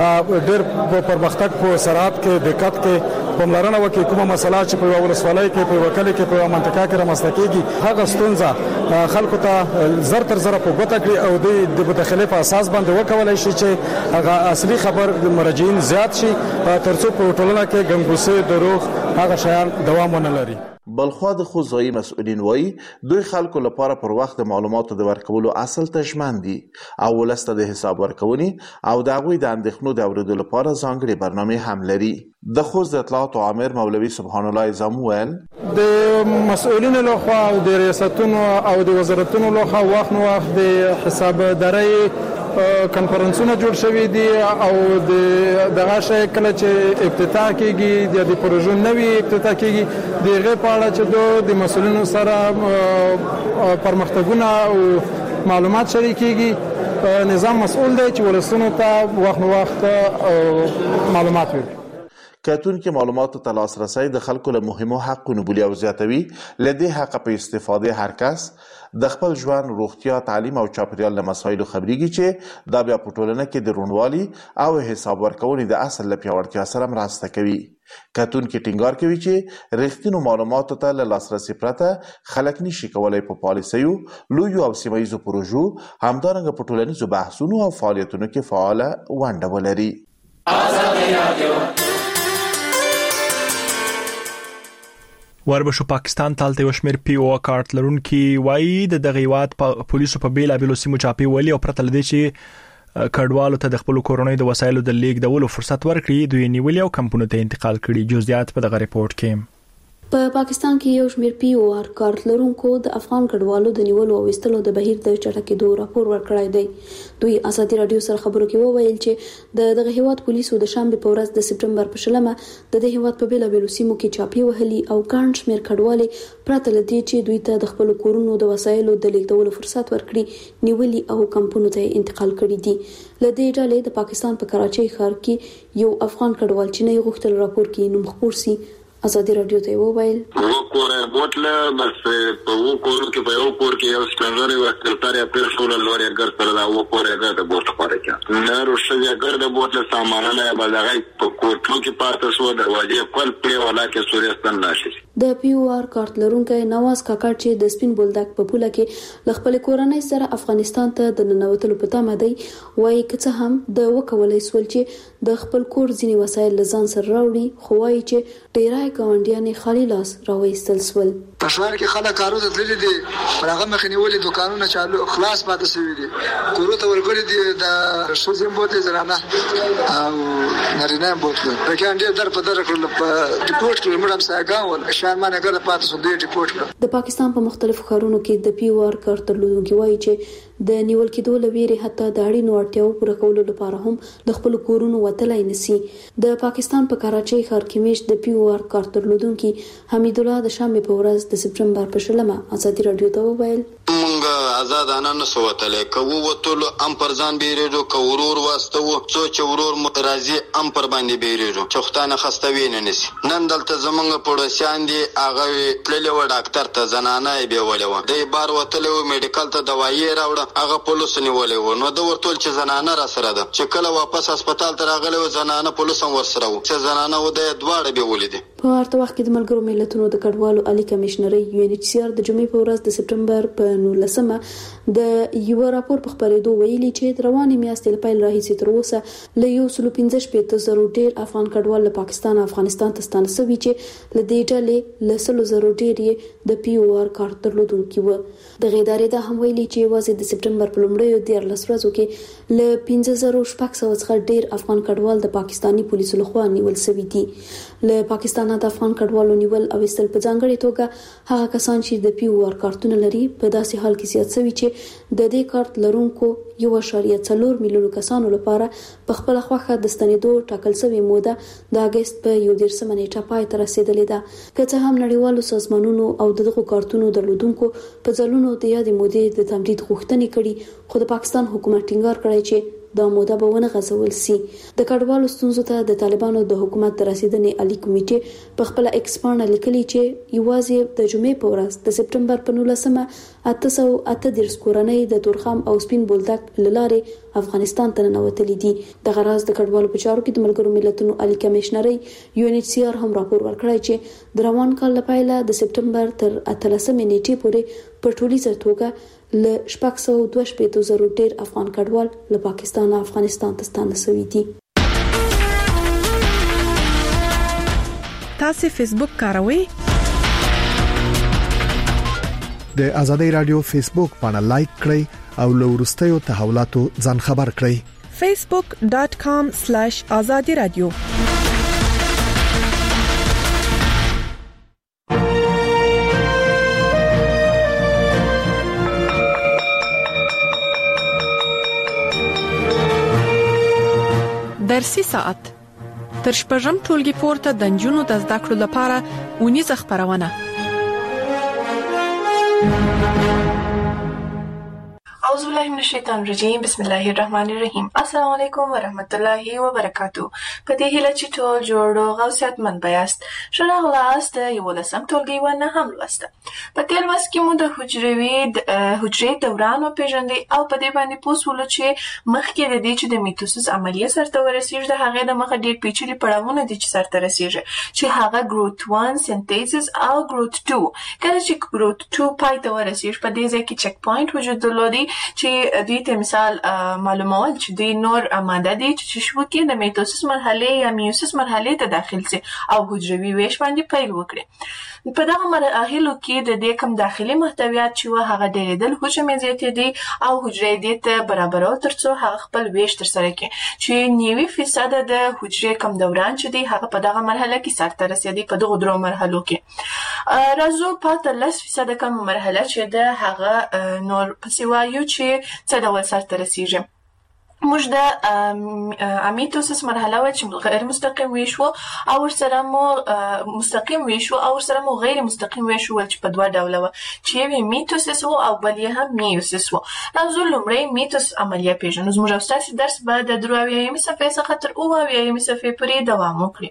Speaker 25: ډېر په پرمختګ په سرعت کې دقت کې پاملرنه وکړي. کومه مسله چې په ولسوالۍ کې په وکالت کې په منطقه کې رامنځته کېږي هغه ستونزه خلکو ته زر تر زر په ګوته کړي او د مداخله په اساس باندې وکولای شي چې هغه اصلي خبر د مراجعین زیات شي ترڅو په ټولنه کې ګنګوسې دروغ هغه شیان دوام ونه لري.
Speaker 22: بلخوا د خوځوي مسؤلین وایي دوی خلکو لپاره پر وخت د معلوماتو د ورکولو اصل ته ژمن دي او ولسته د حساب ورکونې او د هغوی د اندېښنو د اورېدو لپاره ځانګړې برنامې هم لري. د خوست د اطلاعاتو عامر مولوي سبحان الله اعظم ویل
Speaker 25: د مسؤلینو لخوا او د ریاستونو او د وزارتونو لخوا وخت نو وخت د حسابدارۍ کنفرنسونه جوړ شوي دي او دغه شی کله چې افتتاح کیږي د پروژو نوي افتتاح کیږي دغه په اړه چې د مسؤلینو سره پرمختګونه او معلومات شریکيږي. نظام مسؤل دی چې ولسونو ته وخت نو وخت معلومات ورکړي.
Speaker 22: کتونکي معلوماتو ته لاسرسی د خلکو له مهمو حقونو بولي او زیاتوي. لدې حق په استفاده هر کس د خپل ژوند، روغتیا، تعلیم او چاپیریال له مسایلو خبرېږي چې دا بیا په ټولنه کې د روڼوالي او حساب ورکونې د اصل له پیاوړتیا سره مرسته کوي. کتونکي ټینګار کوي چې رښتینو معلوماتو ته له لاسرسي پرته خلک نشي کولای په پالیسیو، لویو او سیمه ییزو پروژو همدارنګه په ټولنیزو بحثونو او فعالیتونو کې فعاله ونډه ولري.
Speaker 1: وربشو پاکستان تالته وشمیر پی او کارت لرونکي وایي د دغه هیواد په پولیسو په بیلابیلو سیمو چاپی ولي او پرته لدی چې کډوالو ته د خپل کورونې د وسایلو د لیک دولو فرصت ورکړي دوی نیولې او کمپونو ته انتقال کړي. جزئیات په دغه ریپورت کې.
Speaker 5: په پاکستان کې یو شمېر پی او آر کارت لرونکو د افغان کډوالو د نیولو او وستلو د بهیر د چټکېدو راپور ورکړی دی. دوی ازادي رادیو سره خبرو کې وویل چې دغه هیواد پولیسو د شنبه په ورځ د سپټمبر په شلمه د دې هیواد په بیلابیلو سیمو کې چاپی وهلي او ګڼ شمېر کډوالي پرته لدی چې دوی ته د خپل کورونو د وسایلو د لیږدولو فرصت ورکړي نیولي او کمپونو ته انتقال کړي دي. لدې ډلې د پاکستان په کراچۍ ښار کې یو افغان کډوال چې نه غوښتل راپور کې نوم خپور سي ازادي رادیو ته وویل
Speaker 4: وکوره بوتله بس په وکورو کې په یو کور کې یو سپنځري وکړتاري په ټول لوري ګر سره دا وکوره ګر بوتله پاره کې نه روشي ګر د بوتله سامانه بلغای په کوټو کې پاتې شو دروازې خپل په ولا کې سوريستان ناشي.
Speaker 5: د پی او آر کارت لرونکي نواز کاکړ چې د سپین بولدک په پوله کې ل خپل کورنۍ سره افغانستان ته د ننوتلو په تمه دی وایي که هم د وکولای سول چې د خپل کور ځینی وسایل لزان سره راوړي خو وایي چې ډیرای ګاونډیان خالي لاس راوېستل سول.
Speaker 6: په شهر کې خلک کارو ته تللي دي هغه مخنی ولې دکانونه چالو خلاص پاتې شوی دي کورو ته ورګړي دي د شوزیم بوتل زرانه او نارینه بوتل په کې انډي در په در کړل په ریپورت کې مړم ساګاول شارمانه ګر پاتې شو د ریپورت کړ.
Speaker 5: د پاکستان په مختلفو ښارونو کې د پی او آر کارت درلودونکي وایي چې د نیول کېدو لویري حتی د اړینو اړتیاو پوره کولو لپاره هم د خپل کورونو وتلای نسی. د پاکستان په کراچۍ ښار کې میش د پی او آر کارت درلودونکي حمید الله د شنبه په ورځ د سپټمبر په شلمه ازادي رادیو ته وویل
Speaker 7: مونږ آزادانه نسو وتلای کوو وتلو ام پر ځان بیریدو کورور واستو څو چورور مترازي ام پر باندې بیریدو چختانه خستوي نه نسی. نن دلته زمونږ پړوسیان دي هغه تللی و ډاکټر ته زنانه به ولې و د بار وتلو میډیکل ته دوايي راوړه هغه پولیس نیولې و نو د ورتول چې زنانه را سره ده چې کله واپس هسپتال ته راغله و زنانه پولیس هم ورسره و چې زنانه و د دواړه به ولیدي.
Speaker 5: په ورته وخت کې د ملګرو ملتونو د کډوالو عالی کمشنري یو ان ایچ سی آر د جمعې په ورځ د سپټمبر په 19مه د یو راپور په خبرېدو ویلي چې د روانې میاشتې لپاره راهیسې تر اوسه له 115,000 ډیر افغان کډوال له پاکستان او افغانستان ته ستانه شوي چې له دې ډلې له 100,000 ډیر د پی او آر کارت درلودونکي و. د ادارې دا هم ویلي چې یوازې د سپټمبر په لومړیو 14 ورځو کې له 15,600 څخه ډیر افغان کډوال د پاکستاني پولیسو لخوا نیول شوي دي. له پاکستان د افغان کډوالو نیول او استل په ځانګړي توګه هغه کسان چې د پی او آر کارتونه لري په داسې حال کې زیات شوي چې د دې کارت لرونکو 1.4 میلیون کسانو لپاره په خپل خوخه د ستنېدو ټاکل شوی موده د اگست په 11 نیټه پای ته رسیدلې ده. که څه هم نړیوالو سازمانونو او دغه کارتونو درلودونکو په ځلونو د یادې مودې د تمدید غوښتنې کړي خو د پاکستان حکومت ټینګار کړی چې دا موده به ونه غځول سي. د کډوالو ستونزو ته د طالبانو د حکومت د رسیدنې عالی کمیټې په خپل ایکسپانډ لیکلي چې یوازې د جمعې په ورځ د سپټمبر په 19مه 838 کورنۍ د تورخم او سپین بولدک لارې افغانستان ته ننوتلې دي. د غراز د کډوالو په چارو کې د ملګرو ملتونو عالی کمشنري یو ان ایچ سی آر هم راپور ورکړی چې د روان کال لپاره د سپټمبر تر 18 نیټې پورې په ټولیزه توګه له 622,000 ډیر افغان کډوال له پاکستان او افغانستان ته ستانه شوي دي.
Speaker 3: تاسو فیسبوک کاروئ؟
Speaker 21: د ازادي رادیو فیسبوک باندې لایک کړئ او له ورستیو تحولاتو ځان خبر کړئ.
Speaker 3: facebook.com/azadi radio. درسي ساعت تر شپږم ټولګي پورته د نجونو د زده کړو لپاره ونیزه خبرونه.
Speaker 8: اعوذ بالله من الشیطان الرجیم. بسم الله الرحمن الرحیم. السلام علیکم ورحمت الله وبرکاتو. په دې هیله چې ټول جوړ او صحتمند بیاست. ښه راغلاست د 11م ټولګي ونه هم لوسته. په تیر وخت کې مو د حجرې دوران پیژندې او په دې باندې پوښتنه چې مخکې د دې چې د میټوسیس عملیه سرته ورسیږي د هغه د مخه ډېر پیچلي پړاوونه دي چې سرته رسیږي چې هغه ګروث 1 سنتیسس او ګروث 2. کله چې ګروث 2 پای ته ورسیږي په دې ځای کې چک پوینټ وجود درلودي چې دوی ته مثال معلومول چې دوی نور ماده دي چې شو کې د میټوسیس مرحله یا میوسیس مرحله ته داخل شي او حجروي ویش باندې پیل وکړي. په دغه مراحلو کې د دې کوم داخلي محتویات چې هغه ډېرېدل حجم زیاتې دي او حجرې دې ته برابرو ترڅو هغه خپل ویش تر سره کړي چې 90% د حجرې کوم دوران چې دی هغه په دغه مرحله کې سرته رسیدي. په دغه درو مرحلو کې راځو په 10% کوم مرحله چې د هغه نور پسې وایو چې څه ډول سرته رسیږي. موږ د امیټوسیس مرحله چې غیر مستقیم ویشو او ورسره مو مستقیم ویشو او ورسره مو غیر مستقیم ویشو چې په دوه ډوله و چې یو میټوسیس او بل یې هم میوسیس و. راځو لومړی میټوس عملیه پیژنو. زموږ استاد درس به د 3 صفحې څخه تر 9 صفحې پورې دوام وکړي.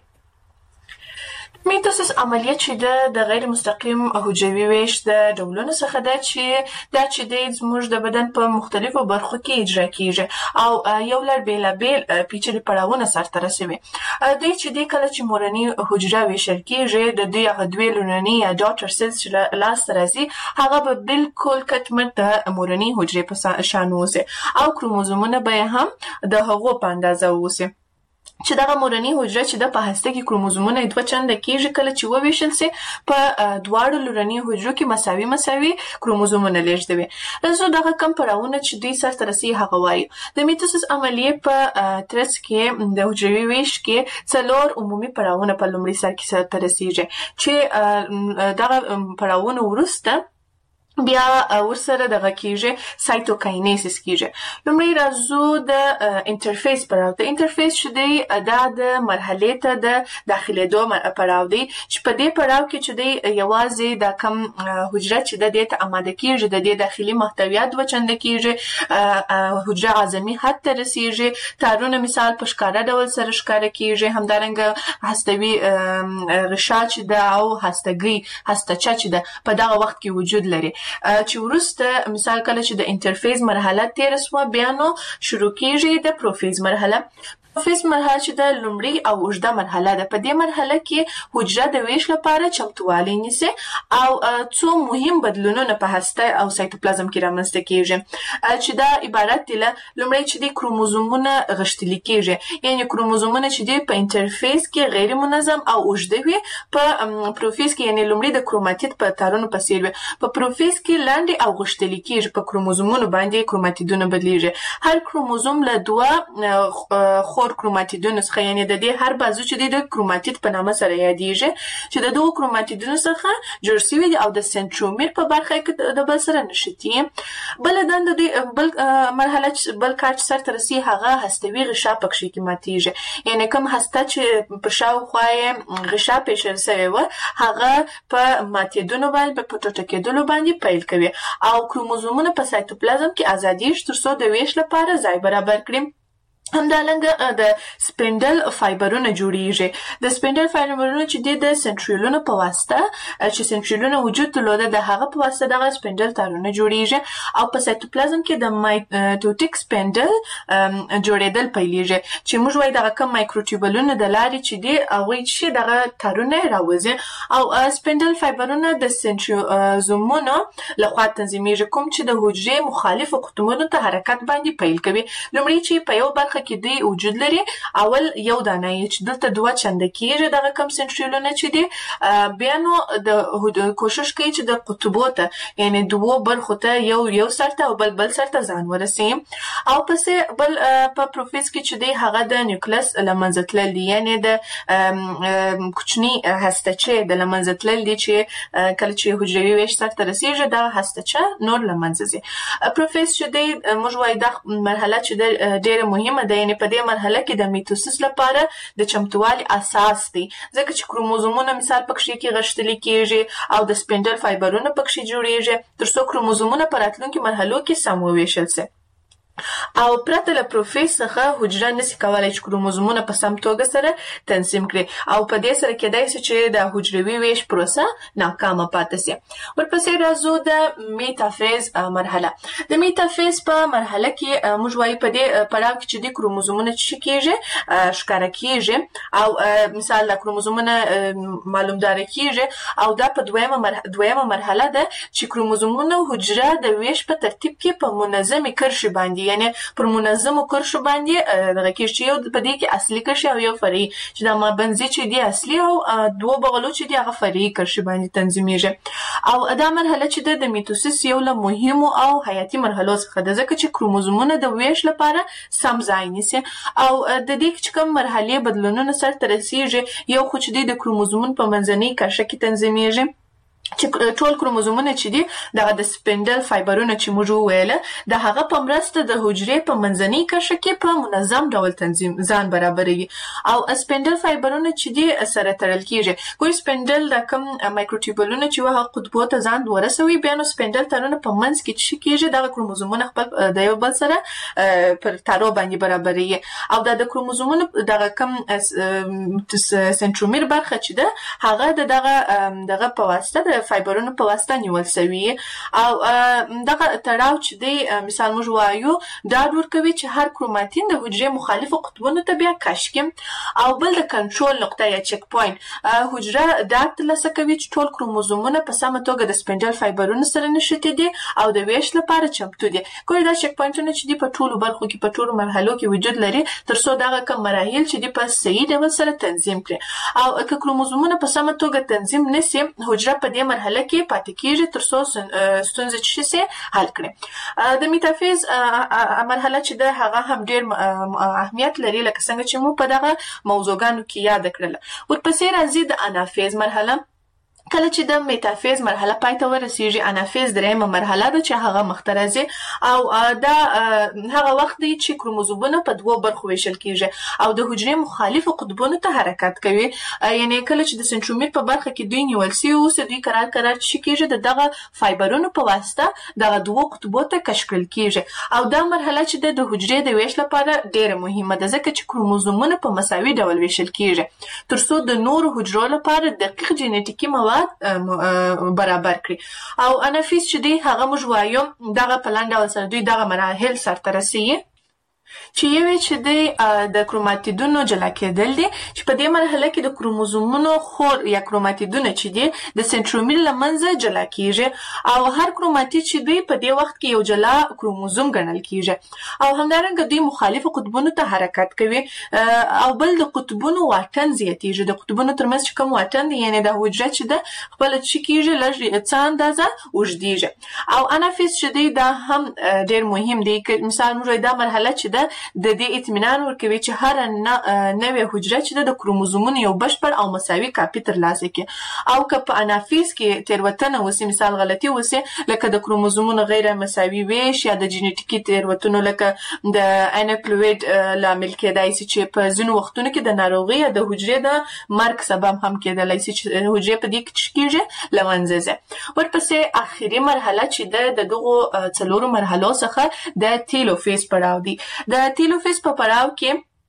Speaker 8: میټوسیس عملیه چې د غیر مستقیم حجروي ویش د ډولونو څخه ده چې د زموږ د بدن په مختلفو برخو کې اجرا کیږي او یو لړ بیلابیل پیچلي پړاوونه سرته رسوي. دوی چې کله چې مورني حجره ویشل کیږي د دوی هغه دوی لومړني یا ډاټر سیلز چې لاس راځي هغه به بالکل کټمټ د مورني حجرې په شان اوسي او کروموزومونه به هم د هغو په اندازه اوسي چې دغه مورني حجره چې د په هسته کې کروموزومونه دوه چنده کیږي کله چې وویشل سي په دواړو لورني حجرو کې مساوي کروموزومونه لېږدوي. زه دغه کم پړاوونه چې دوی سرته رسي هغه وایو. د میټوسیس عملیه په ترڅ کې د حجروي ویش کې 4 عمومي پړاوونه په لومړي سر کې سرته رسیږي چې دغه پړاوونه وروسته بیا ورسره دغه کیږي سایتوکاینیسس کیږي. لومړی راځو د انټرفیس پړاو. د انټرفیس چې دی د مرحله ته د داخليدو پړاو دی چې په دې پړاو کې چې دی یوازې د کم حجره چې د دې ته آماده کیږي د دې داخلي محتویات وچنده کیږي حجره عظمي حد ته رسیږي. تارونه مثال په ښکارا ډول سره ښکارا کیږي. همدارنګه هستوي غشا چې د او هستګي هستچا چې د په دغه وخت کې وجود لري چې ورسته مثال کله چې د انټرفیس مرحله تیر سو بیا نو شروع کیږي د پروفیز مرحله. پروفیز مرحله چې د لومړی او اوږده مرحله ده. په دې مرحله کې حجره د ویش لپاره چمتووالی نیسي او څو مهم بدلونونه په هسته او سایتوپلازم کې رامنځته کیږي چې دا عبارت دي لومړی چې د کروموزومونه غښتلي کیږي یعنی کروموزومونه چې د په انټرفیس کې غیر منظم او اوږده وي په پروفیز کې یعنی لومړی د کروماتید په تارونو په څیر وي په پروفیز کې لاندې او غښتلي کیږي په کروموزومونو باندې کروماتیدونه بدلیږي. هر کروموزوم له دوه کروماتیدونو څخه یعنی د دې هر بازو چې د کروماتید په نامه سره یادېږي چې د دوه کروماتیدونو څخه جوړ شوی دی او د سنټرومیر په برخه کې د بل سره نشتی. بل دند د بل مرحله بل کاټ سره ترسي هغه هستوي غشا پکښې کې ماتېږي یعنی کوم هسته چې په شاوخوا غشا پېښل شوی و هغه په ماتېدونو باندې په ټوټه کېدلو باندې پیل کوي او کروموزومونه په سایتوپلازم کې ازادي ترڅو د ویش لپاره ځای برابر کړي. همدارنګه د سپینډل فایبرونه جوړیږي. د سپینډل فایبرونه چې د سنټریولونو په واسطه چې سنټریولونه وجود درلوده د هغه په واسطه دغه سپینډل تارونه جوړیږي او په سایتوپلازم کې د مایټوټیک سپینډل جوړېدل پیلېږي چې موږ وایو دغه کم مایکروټیوبلونه د لارې چې دی هغوی چې دغه تارونه راوځي او سپینډل فایبرونه د سنټریوزومونو لخوا تنظیمیږي کوم چې د حجرې مخالفو قطبونو ته حرکت باندې پیل کوي. لومړی چې په یو برخه کې دی وجود لري. اول یو دانه چې دلته 2 چنده کېږي دغه کم سنټریولونه چې دی، بیا نو د کوشش کوي چې د قطبو ته یعنی 2 برخو ته یو سرته او بل سرته ځان ورسي. او پسې بل په پروفیس کې چې دی هغه د نیوکلیس لمنځه تلل دي، یعنی د کوچني هستچه د لمنځه تلل دي چې کله چې حجروي ویش سرته رسیږي دا هستچه نور لمنځه ځي. پروفیس چې دی موږ وایو دا مرحله چې ډیره مهمه ده، یعنی په دې مرحله کې د میتوسیس لپاره د چمتووالي اساس دی، ځکه چې کروموزومونه مثال پکې کې غښتلي کېږي او د سپینډل فایبرونه پکې جوړیږي تر څو کروموزومونه په راتلونکي مرحلو کې سم وویشل شي. او پرته له پروفیس څخه حجره نشي کولای چې کروموزومونه په سم توګه سره تنظیم کړي او په دې سره کېدای شي چې د حجروي ویش پروسه ناکامه پاتې شي. ورپسې راځو د میتافیز مرحله. د میتافیز په مرحله کې موږ وایو په دې پړاو کې چې د کروموزومونه چې کېږي ښکاره کېږي او مثال د کروموزومونه معلومدار کېږي او دا په دویمه مرحله ده چې کروموزومونه حجره د ویش په ترتیب کې په منظمه کرښې باندې یعنی پر منظمو کرښو باندې دغه کې چې یو په دې کې اصلي کرښه او یو فرعي چې د مابنځي چې دی اصلي او 2 بغلو چې دی هغه فرعي کرښې باندې تنظیمیږي. او دا مرحله چې د میتوسیس یو له مهمو او حیاتي مرحلو څخه ده، ځکه چې کروموزومونه د ویش لپاره سم ځای نیسي او د دې چې کوم مرحلې بدلونونه سره رسیږي یو خو چې د کروموزومونو په منځنۍ کرښه کې تنظیمیږي چې ټول کروموزومونه چې دي دغه د سپینډل فایبرونه چې موږ ویل د هغه په مرسته د حجرې په منځنۍ کرښه کې په منظم ډول تنظیم ځان برابروي او سپینډل فایبرونه چې دي سره تړل کېږي. کوم سپینډل د کوم مایکروټیوبولونه چې وه قطبو ته ځان ورسوي بیا نو سپینډل تارونه په منځ کې چې کېږي دغه کروموزومونه خپل د یو بل سره پر تارو باندې برابروي او د کروموزومونو دغه کوم سنټرومیر برخه چې ده هغه دغه په واسطه فایبرونو په واسطه نیول شوی او دغه تړاو چې دی مثال موږ وایو دا ورکوي چې هر کروماتین د حجرې مخالفو قطبونو ته بیا کشف کړي او بل د کنټرول نقطه یا چک پوینټ حجره دا ترلاسه کوي چې ټول کروموزومونه په سمه توګه د سپینډل فایبرونو سره نښتي دي او د ویش لپاره چمتو دي. کوم دا چک پوینټونه چې دی په ټولو برخو کې په ټولو مرحلو کې وجود لري تر څو دغه کوم مراحل چې دی په صحیح ډول سره تنظیم کړي او که کروموزومونه په سمه توګه تنظیم نشي حجره په دې مرحله کې پاتې کېږي تر څو ستونزې چې شي حل کړي. د میتافیز مرحله چې ده هغه هم ډېر اهمیت لري لکه څنګه چې مو په دغه موضوعګانو کې یاد کړل. ورپسې راځي د انافیز مرحله. کله چې د میتافیز مرحله پای ته ورسیږي انافیز درېمه مرحله ده چې هغه مخته راځي او دا هغه وخت دی چې کروموزومونه په 2 برخو ویشل کېږي او د حجرې مخالفو قطبونو ته حرکت کوي. یعنی کله چې د سنټرومیر په برخه کې دوی نیول شوي اوسه دوی قرار چې کېږي د دغه فایبرونو په واسطه دغه 2 قطبو ته کشف کړل کېږي او دا مرحله چې د حجرې د ویش لپاره ډېره مهمه ده ځکه چې کروموزومونه په مساوي ډول ویشل کېږي تر څو د نورو حجرو لپاره دقیق جینیټیکي مواد برابر کړي او انافیز چې دی هغه موږ وایو دغه په لاندې ډول سره دوی دغه مراحل سرته رسوي چې یو چې دی د کروماتیدونو جلا کېدل دي چې په دې مرحله کې د کروموزومونو خور یا کروماتیدونه چې دي د سنټرومیر لمنځه جلا کېږي او هر کروماتید چې دوی په دې وخت کې یو جلا کروموزوم ګڼل کېږي او همدارنګه دوی مخالفو قطبونو ته حرکت کوي او بل د قطبونو واټن زیاتېږي. د قطبونو ترمنځ چې کوم واټن دی یعنی د حجره چې ده خپل چې کېږي لږ څه اندازه اوږدېږي او انافیز چې دی دا هم ډېر مهم دی. مثال موږ دا مرحله چې ده د دې اطمینان ورکوي چې هر نوې حجره چې د کروموزومونو یو بشپړ او مساوي کاپي ترلاسه کړي او که په انافیز کې تېروتنه وسي مثال غلطي وسي لکه د کروموزومونو غیر مساوي ویش یا د جینیټیکي تېروتنو لکه د انکلویډ لامل کېدای شي چې په ځینو وختونو کې د ناروغۍ یا د حجرې د مرګ سبب هم کېدلی شي چې حجرې په دې کې کېږي له منځه ځي. ورپسې اخري مرحله چې د دغو 4 مرحلو څخه د تیلوفیز پړاو دی. د تیلوفیز په پړاو کې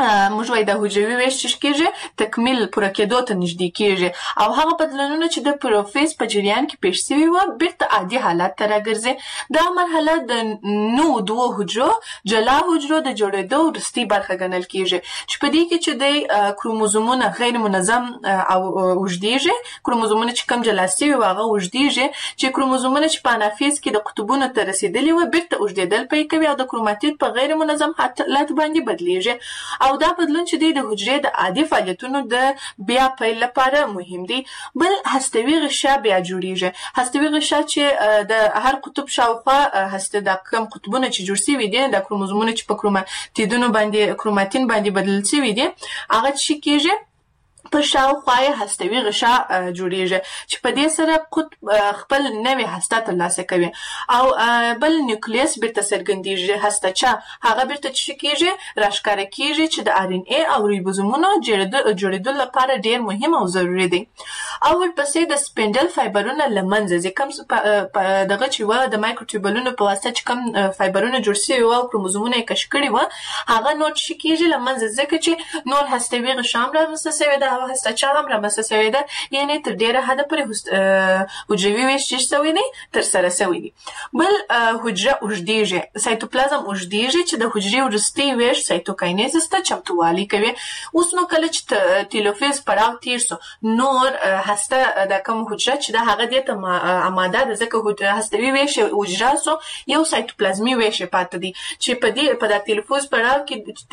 Speaker 8: موږ وایو د حجروي ویش چې کېږي تکمیل پوره کېدو ته نږدې کېږي او هغه بدلونونه چې د پروفیز په جریان کې پیښ شوي وو بیرته عادي حالت ته راګرځي. دا مرحله د نوو دوو حجرو جلا حجرو د جوړېدو وروستۍ برخه ګڼل کېږي چې په دې کې چې د کروموزومونه غیر منظم او اوږدېږي. کروموزومونه چې کم جلا شوي وو هغه اوږدېږي چې کروموزومونه چې په انافیز کې د قطبونو ته رسېدلي وو بیرته اوږدېدل پیل کوي او د کروماتید په غیر منظم حالت باندې بدلېږي او دا بدلون چې د حجرې د عادي فعالیتونو د بیا پیل لپاره مهم دی. بل هستوي غشا بیا جوړیږي. هستوي غشا چې د هر قطب شاوخوا هسته د کم قطبونه چې جوړ شوي دي د کروموزومونو چې په کروماتیدونو باندې کروماتین باندې بدل شوي دي هغه چې کېږي په شاوخوا یې هستوي غشا جوړیږي چې په دې سره خپل نوې هسته ترلاسه کوي او بل نیوکلیس بیرته څرګندېږي. هستهچه هغه بیرته چې کېږي راښکاره کېږي چې د آر ان ای او ریبوزومونو جوړېدو لپاره ډېر مهم او ضروري دی. او ورپسې د سپینډل فایبرونه له منځه ځي. کوم دغه چې وه د مایکروټیوبلونو په واسطه چې کوم فایبرونه جوړ شوي وه او کروموزومونه یې کش کړي وه هغه نور چې کېږي له منځه ځکه چې نور هستوي غشا هم رامنځته شوې ده او هستهچه هم رامنځته شوې ده یعنې تر ډېره حده پورې حجروي ویش چې شوی دی ترسره شوی دی. بل حجره اوږدېږي. سایتوپلازم اوږدېږي چې د حجرې وروستۍ ویش سایتوکاینیزس ته چمتووالی کوي. اوس نو کله چې تیلوفیز پړاو تیر سو نور هسته د کوم حجره چې د هغه دې ته آماده ده ځکه هستوي ویش حجره سو یو سایتوپلازمي ویش پاتې دی چې په د تیلوفیز پړاو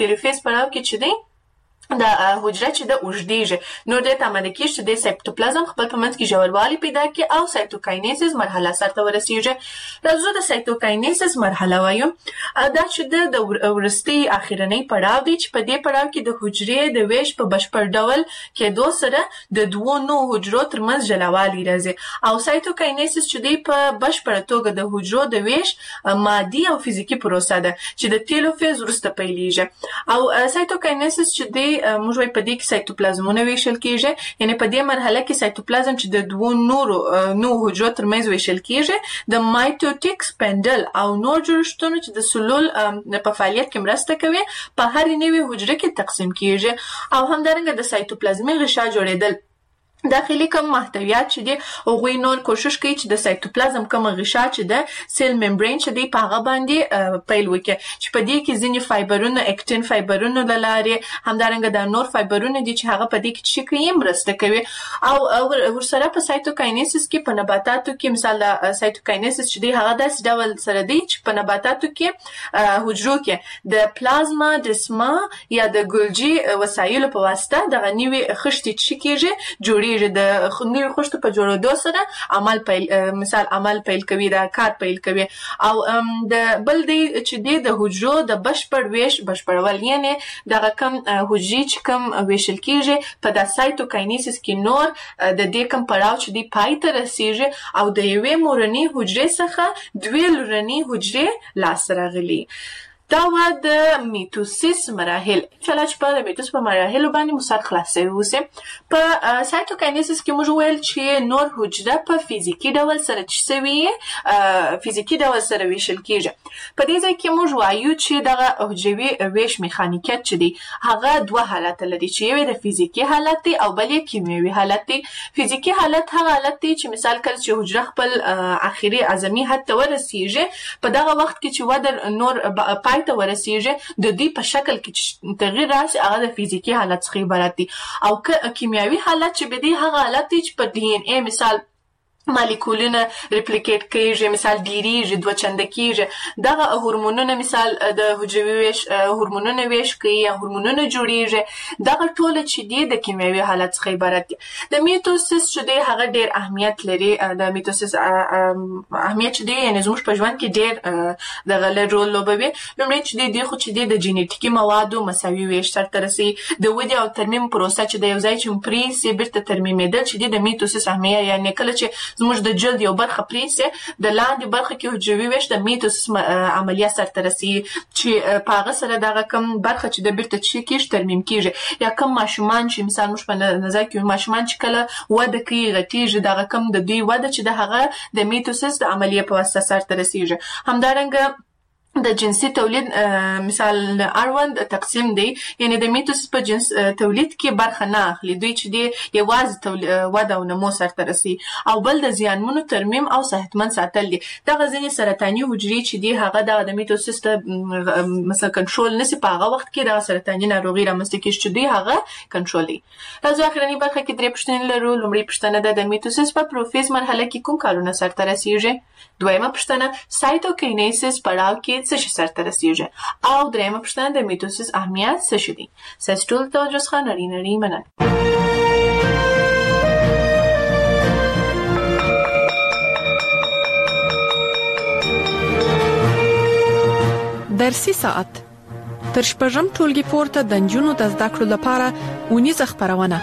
Speaker 8: کې چې دی د حجره چې د اوږدېږي نو دې ته آماده کېږي چې د سایتوپلازم خپل په منځ کې ژوروالی پیدا کړي او سایتوکاینیسس مرحله سرته ورسېږي. راځو د سایتوکاینیسس مرحله وایو. دا چې د وروستۍ اخرنۍ پړاو دی چې په دې پړاو کې د حجرې د ویش په بشپړ ډول کېدو سره د دوو نوو حجرو ترمنځ جلاوالی راځي او سایتوکاینیسس چې دی په بشپړه توګه د حجرو د ویش مادي او فزیکي پروسه ده چې د تیلوفیز وروسته پیلېږي او سایتوکاینیسس چې دی موږ وایو په دې کې سایتوپلازمونه ویشل کېږي یعنې په دې مرحله کې سایتوپلازم چې د دوو نوو حجرو ترمنځ ویشل کېږي د مایټوټیک سپینډل او نور جوړښتونو چې د سلول په فعالیت کې مرسته کوي په هرې نوې حجره کې تقسیم کېږي او همدارنګه د سایتوپلازمي غشا جوړېدل داخلي کوم محتویات چې دي هغوی نور کوشش کوي چې د سایتوپلازم کوم غشا چې د سیل ممبرین چې دی په هغه باندې پیل وکړي چې په دې کې ځینې فایبرونه اکټین فایبرونه له لارې همدارنګه د نور فایبرونه دي چې هغه په دې کې چې کوي مرسته کوي او ورسره په سایتوکاینیسس کې په نباتاتو کې مثال د سایتوکاینیسس چې دی هغه داسې ډول سره دی چې په نباتاتو کې حجرو کې د پلازما ډسما یا د ګولجي وسایلو په واسطه دغه نوې خښتې چې کېږي جوړي د نوې خښتو په جوړېدو سره عمل پیل کوي دا کار پیل کوي او د بل دی چې دی د حجرو د بشپړ ویش بشپړول یعنې دغه کم حجرې چې کم ویشل کېږي په د سایتوکاینیسس کې نور د دې کم پړاو چې دی پای ته رسېږي او د یوې مورنۍ حجرې څخه دوې لورنۍ حجرې لاسته راغلي. دا و د میتوسیس مراحل. انشاءالله چې په میتوسیس په مراحلو باندې مو سر خلاص شوی اوسي. په سایتوکاینیسس کې موږ ویل چې نور حجره په فزیکي ډول سره چې سوي فزیکي ډول سره ویشل کېږي. په دې ځای کې موږ وایو چې دغه حجروي ویش میخانیکیت چې دی هغه دوه حالت لري چې یو د فزیکي حالت دی او بل یې کیمیاوي حالت دی. فزیکي حالت هغه حالت دی چې مثال کله چې حجره خپل اخري اعظمي حد ته ورسېږي په دغه وخت کې چې وده نور پای ته ورسېږي د دې په شکل کې تغییر راشي هغه د فزیکي حالت څخه عبارت دی او کیمیاوي حالت چې به دی هغه حالت دی چې په ډي ان اي مثال مالیکولونه ریپلیکیټ کېږي مثال ډیریږي دوه چنده کېږي دغه هورمونونه مثال د حجروي ویش هورمونونه ویش کوي یا هورمونونه جوړیږي دغه ټول چې دی د کیمیاوي حالت څخه عبارت دي. د میتوسیس چې دی هغه ډېر اهمیت لري. د میتوسیس اهمیت چې دی یعنې زموږ په ژوند کې ډېر دغه لږ رول لوبوي. لومړی چې دی خو چې دی د جینیټیکي موادو مساوي ویش سرته رسوي. د ودې او ترمیم پروسه چې د یو ځای چې پرې سي بیرته ترمیمېدل چې دی د میتوسیس اهمیت یعنې کله چې زموږ د جلد یو برخه پرېسي د لاندې برخه کې حجروي ویش د میتوسیس عملیه سرته رسوي چې په هغه سره دغه کم برخه چې د بیرته چې کېږي ترمیم کېږي. یا کم ماشومان چې مثال موږ په نظر کې ماشومان چې کله وده کوي غټېږي دغه کم د دوی وده چې د هغه د میتوسیس د عملیه په واسطه سرته رسېږي. همدارنګه د جنسي تولید مثال اړوند تقسیم دی، یعنی د میتوسیس په جنس تولید کې برخه نه اخلي، دوی چې دی یوازې وده او نمو سرته رسي، او بل د زیانمنو ترمیم او صحتمند ساتل دي. دغه ځینې سرطاني حجرې چې دي هغه د میتوسیس ته مثلا کنټرول نشي، په هغه وخت کې د سرطاني ناروغي رامنځته کیږي چې دوی هغه کنټرولوي. راځو اخرنی برخه کې درې پوښتنې لرو. لومړی پوښتنه ده د میتوسیس په پروفیز مرحله کې کوم کارونه سرته رسیږي؟ دویمه پوښتنه سایتوکینیسیس پړاو کې څه شي سرته رسیږي؟ او دریمه پوښتنه د میتوسیس اهمیت څه شي دي؟ ستاسو ټول توجه څخه نړۍ مننه.
Speaker 3: درسي ساعت تر شپږم ټولګي پورته د نجونو د زده کړو لپاره اونیزه خبرونه.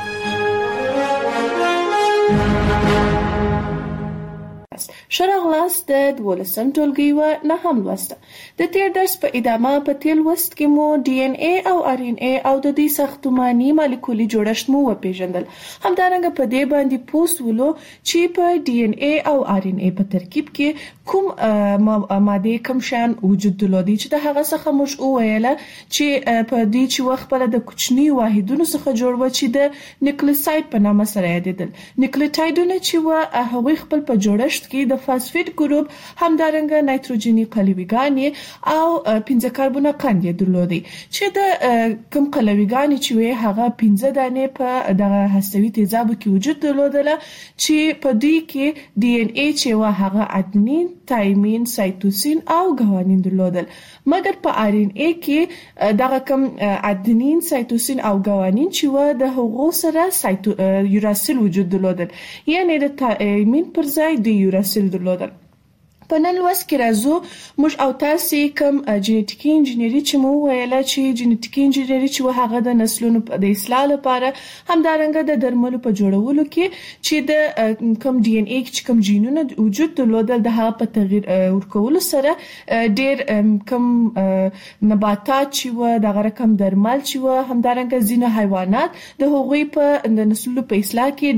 Speaker 8: شرغلاس د 12 ټولګي و نه هم لوسته. د تیر درس په ادامه په تیر لوست کې مو ډي ان اي او ار ان اي او د دې ساختماني مالیکولي جوړښت مو وپیژندل. همدارنګه په دې باندې پوسټ ولو چې په ډي ان اي او ار ان اي په ترکیب کې کوم ماده کوم شان وجود درلودي چې د هغه څخه موږ وویل چې په دې چې وخت په د کوچنی واحدونو څخه جوړ و چې د نیوکلیوساید په نامه سره یادېدل. نیوکلیوټایډونه چې و هغه خپل په جوړښت کې د فاسفیټ ګروپ همدارنګه نایتروجني قلویګانې او 15 کاربونه قند درلودي چې د کوم قلویګانې چې وي هغه 15 دانې په دغه هستوي تیزابو کې وجود درلودله چې په دې کې ډي ان اي چې و هغه ادنین، تایمین، سایتوسین او ګوانین درلودل. مګر په ار ان اي کې دغه کوم ادنین، سایتوسین او ګوانین چې و د هغو سره یوراسیل وجود درلودل، یعنی د تایمین پر ځای د یوراسیل درلودل. په نن لوست کې راځو موږ او تاسو کوم جینټیکي انجینری چې مو ویل چې جینټیکي انجینری چې هغه د نسلونو د اصلاح لپاره همدارنګه د درملو په جوړولو کې چې د کوم ډي ان اي چې کوم جینونه وجود درلودل د هغه په تغییر ورکولو سره ډېر کوم نباتات چې و دغه رقم درمل چې و همدارنګه ځینې حیوانات د هغوی په د نسلونو په اصلاح کې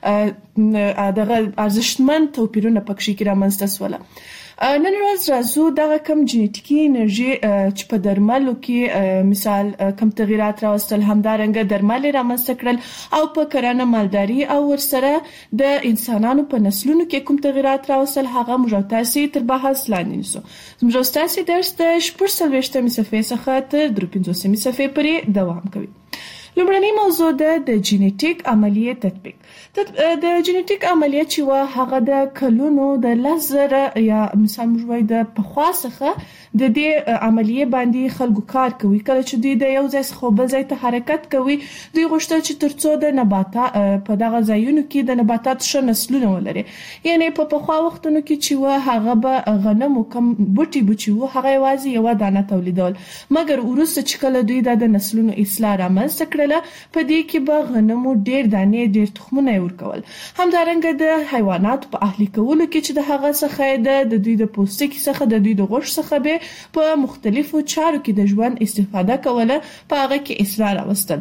Speaker 8: ډېر دغه ارزښتمن توپیرونه پکې کې رامنځته شول. نن ورځ راځو دغه کم جینټیکي انرژي چې په درملو کې مثال کم تغیرات راوستل، همدارنګه درمل رامنځته کړل او په کرنه مالداري او ورسره د انسانانو په نسلونو کې کوم تغیرات راوستل هغه موږ تاسو تر بحث لاندې نیسو. موږ تاسو درس د 14 صفحې څخه تر 53 صفحې پورې دوام کوي. لومړنی موضوع د جینټیک عملیه تطبیق. د جینټیک عملیه چې وا هغه د کلونو د لزر یا مثال موږ د پخوا څخه د دې عملیه باندې خلکو کار کوي. کله چې دوی د یو ځای څخه بل ځای ته حرکت کوي، دوی غوښتل چې ترڅو د نباتات په دغه ځایونو کې د نباتات ښه نسلونه ولري. یعنی په پخوا وختونو کې چې وا هغه به غنم کم بوټي بچو هغه یوازې یو دانه تولیدول، مګر وروسته چې کله دوی د نسلونو اصلاح رامنځته کړل په دې کې به غنمو ډېر دانې ډېر تخمونه ورکول. همدارنګه د حیواناتو په اهلي کولو کې چې د هغه څخه د دوی د پوستکي څخه د دوی د غوښ څخه به په مختلفو چارو کې د ژوند استفاده کوله، په هغه کې اصلاح راوستل.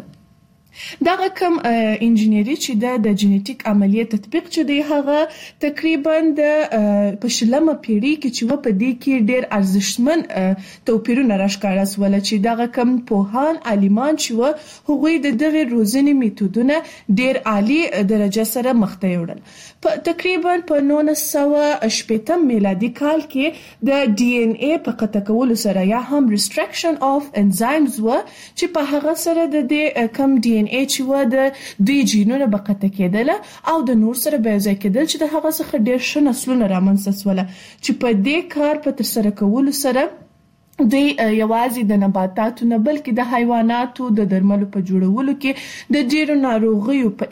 Speaker 8: دغه کوم انجینری چې د جینټیک عملیه تطبیق چې دی هغه تقریبا د پښلمه پیړۍ کې چې په دې کې ډېر ارزښتمن توپیرونه راښکاره سول چې دغه کوم پوهان عالمان چې هغوی د دغه روزنې میتودونه ډېر عالی درجه سره مخ ته یوړل. په تقریبا په 1980 میلادي کال کې د ډي ان اي په قطع کولو سره یا هم ریستریکشن اف انزایمز و چې په هغه سره د دې کوم ډي ان اي چې و د دوی جینونه به قطع کېدل او د نور سره به ځای کېدل چې د هغه څخه ډېر ښه نسلونه رامنځته شول چې په دې کار په ترسره کولو سره دوی یوازې د نباتاتو نه بلکې د حیواناتو د درملو په جوړولو کې د ډېرو ناروغیو په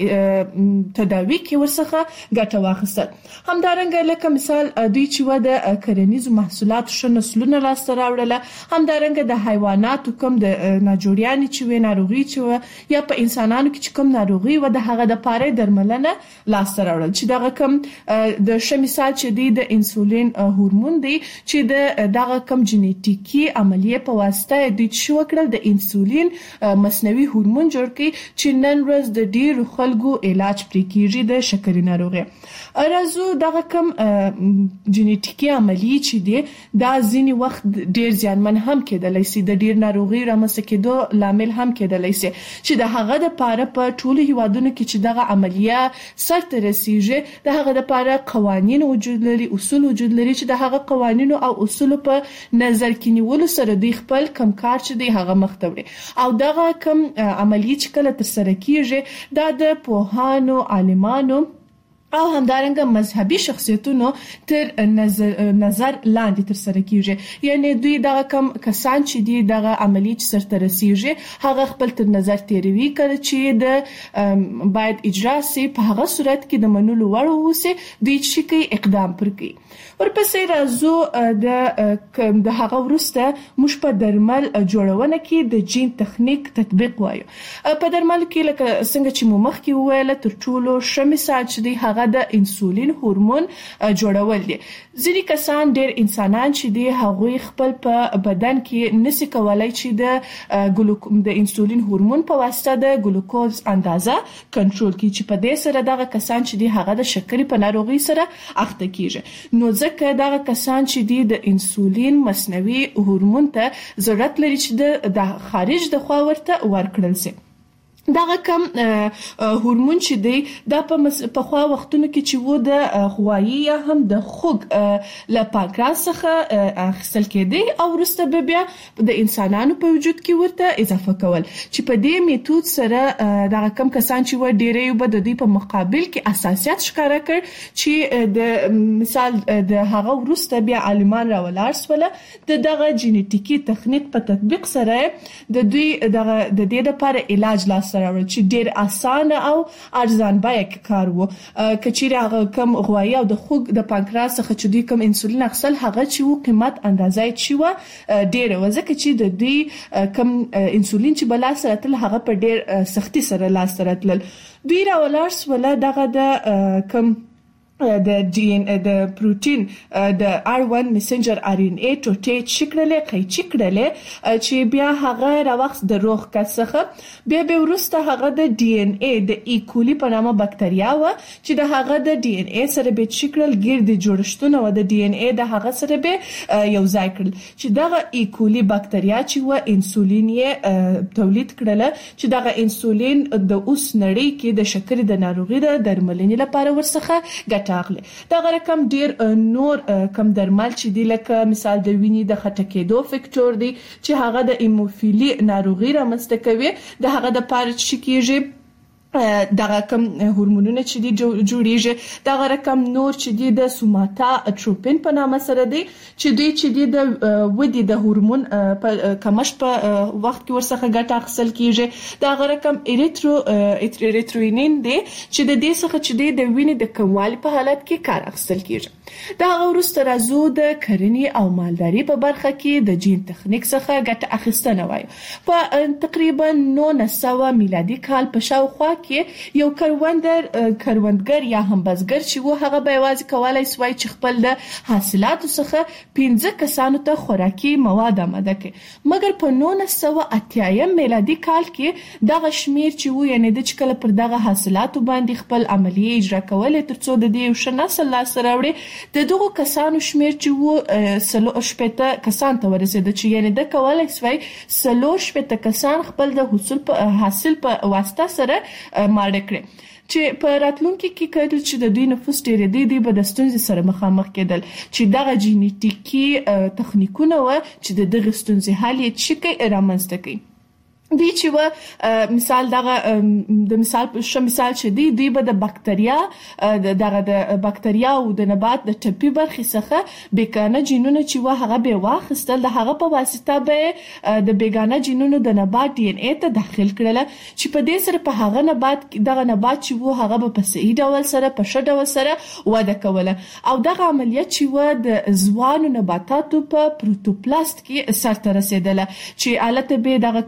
Speaker 8: تداوی کې ورڅخه ګټه واخیستل. همدارنګه لکه مثال دوی چې و د کرنیزو محصولاتو ښه نسلونه لاسته راوړل، همدارنګه د حیواناتو کوم د ناجوړیانې چې و ناروغي چې و یا په انسانانو کې چې کوم ناروغي و د هغه د پاره درملنه لاسته راوړل چې دغه کوم د ښه مثال چې دی د انسولین هورمون دی چې دغه کوم جینټیکي جینټیکی عملیه په واسطه د شو کړل د انسولین مصنوعي هورمون جوړ کړي چې نن ورځ د ډیرو خلکو علاج پرې کیږي د شکرې ناروغي. راځو دغه کم جینټیکی عملیه چې دی دا ځینی وخت ډیر زیانمن هم کېدلی شي، د ډیر ناروغي رامنځته کېدو لامل هم کېدلی شي چې د هغه د پاره په ټولو هیوادونو کې چې دغه عملیه سرته رسیږي د هغه د پاره قوانین وجود لري، اصول وجود لري چې د هغه قوانینو او اصولو په نظر کې نیولو سره د خپل کم کار چې دی هغه مخ ته وړي او دغه کم عملیه چې کله تر سره کیږي دا د پوهانو، عالمانو او همدارنګه مذهبي شخصیتونو تر نظر لاندې تر سره کیږي. یعنی دوی دغه کم کسان چې دي دغه عملیه چې سرته رسیږي هغه خپل تر نظر تیروي کړي چې د باید اجرا سي په هغه صورت کې د منلو وړ اوسي دوی چې کوي اقدام پر کوي. ورپسې راځو د هغه ورسته موږ په درمل جوړونه کې د جین تخنیک تطبیق وایو. په درمل کې لکه څنګه چې مو مخکې وویل تر ټولو ښه مثال چې دی هغه د انسولین هورمون جوړول دي. ځینې کسان ډېر انسانان چې دي هغوی خپل په بدن کې نشي کولای چې د انسولین هورمون په واسطه د ګلوکوز اندازه کنټرول کړي چې په دې سره دغه کسان چې دي هغه د شکرې په ناروغي سره اخته کیږي. نو ځکه دغه کسان چې دي د انسولین مصنوعي هورمون ته ضرورت لري چې د خارج د خوا ورته ورکړل شي. دغه کم هورمون چې دی دا په خوا وختونو کې چې وو د غوایي یا هم د خوګ له پانکراس څخه اخیستل کېدی او وروسته بیا د انسانانو په وجود کې ورته اضافه کول چې په دې میتود سره دغه کم کسان چې و ډیری به د دوی په مقابل کې اساسیت ښکاره کړ چې د مثال د هغه وروسته بیا عالمان راولار سول دغه جینټیکی تخنیک په تطبیق سره د دوی دغه د دې لپاره علاج لاس چې ډیر اسانه او ارزان بیه کار وو. کچېره هغه کم غوایي او د خوګ د پانکراس څخه چې دوی کم انسولین اخیستل هغه چې وو قیمت اندازه چې وو ډیر وځکه چې د دوی کم انسولین چې بل سره تل هغه په ډیر سختي سره لاس سره تل دوی راولارس ولا دغه د کم د ډي ان د پروتین د R1 میسنجر RNA ټوټې چکړلې قیچکړلې چې بیا هغه راوخت د روغ کڅخه بیا به ورسته هغه د DNA د ایکولی په نامه بکټریا و چې د هغه د DNA سره به چکړل ګرد جوړښتونه و د DNA د هغه سره به یو ځای کړل چې دغه ایکولی بکټریا چې و انسولین یې تولید کړل چې دغه انسولین د اوس نړۍ کې د شکرې د ناروغي د درملنې لپاره ورڅخه دا رقم ډیر نور کم درمل چې دی لکه مثال د وینې د خټه کېدو فکټور دی چې هغه د ایموفیلی ناروغي رامنځته کوي د هغه د پاره چې کیږي دغه کم هورمونونه چې دی جوړیږي دغه رقم نور چې دی د سوماتا ټروپین په نامه سره دی چې دی د ودی د هورمون په کمښت په وخت کې ورڅخه ګټه اخیستل کیږي دغه رقم اریتروینین دی چې د دې څخه چې دی د وینې د کموالي په حالت کې کار اخیستل کیږي. دغه وروسته راځو د کرنې او مالداري په برخه کې د جین تخنیک څخه ګټه اخیستنه وایو. په تقریبا 900 میلادي کال په شاوخوا کې یو کروندګر یا هم بزګر چې و هغه به یوازې کولای سوای چې خپل د حاصلاتو څخه 15 کسانو ته خوراکي مواد آماده کړي مګر په 980 میلادي کال کې دغه شمیر چې و یعنی د چکل پر دغه حاصلاتو باندې خپل عملیه اجرا کولې ترڅو د دې شناسل لاس راوړي د دغه کسانو شمیر چې و سلو شپته کسان ته ورسېد چې یعنی د کولای سوای سلو شپته کسان خپل د حاصل په واسطه سره ماړه کړي چې په راتلونکي کې کېدل چې د دوی نفوس ډېرېدی دی به د ستونزې سره مخامخ کېدل چې دغه جینټیکي تخنیکونه و چې د دغه ستونزې حل یې چې رامنځته کوي دی چې و مثال دغه د مثال چې دی به د بکټریا دغه د بکټریا او د نبات د ټپي برخې څخه بیگانه جینونه چې و هغه به واخیستل د هغه په واسطه به د بیگانه جینونو د نبات DNA ته داخل کړل چې په دې سره په هغه نبات دغه نبات چې و هغه په صحیح ډول سره په ښه ډول سره وده کوله او دغه عملیات چې و د ځوانو نباتاتو په پروتوپلاست کې سرته رسیدله چې البته به دغه کم بیگانه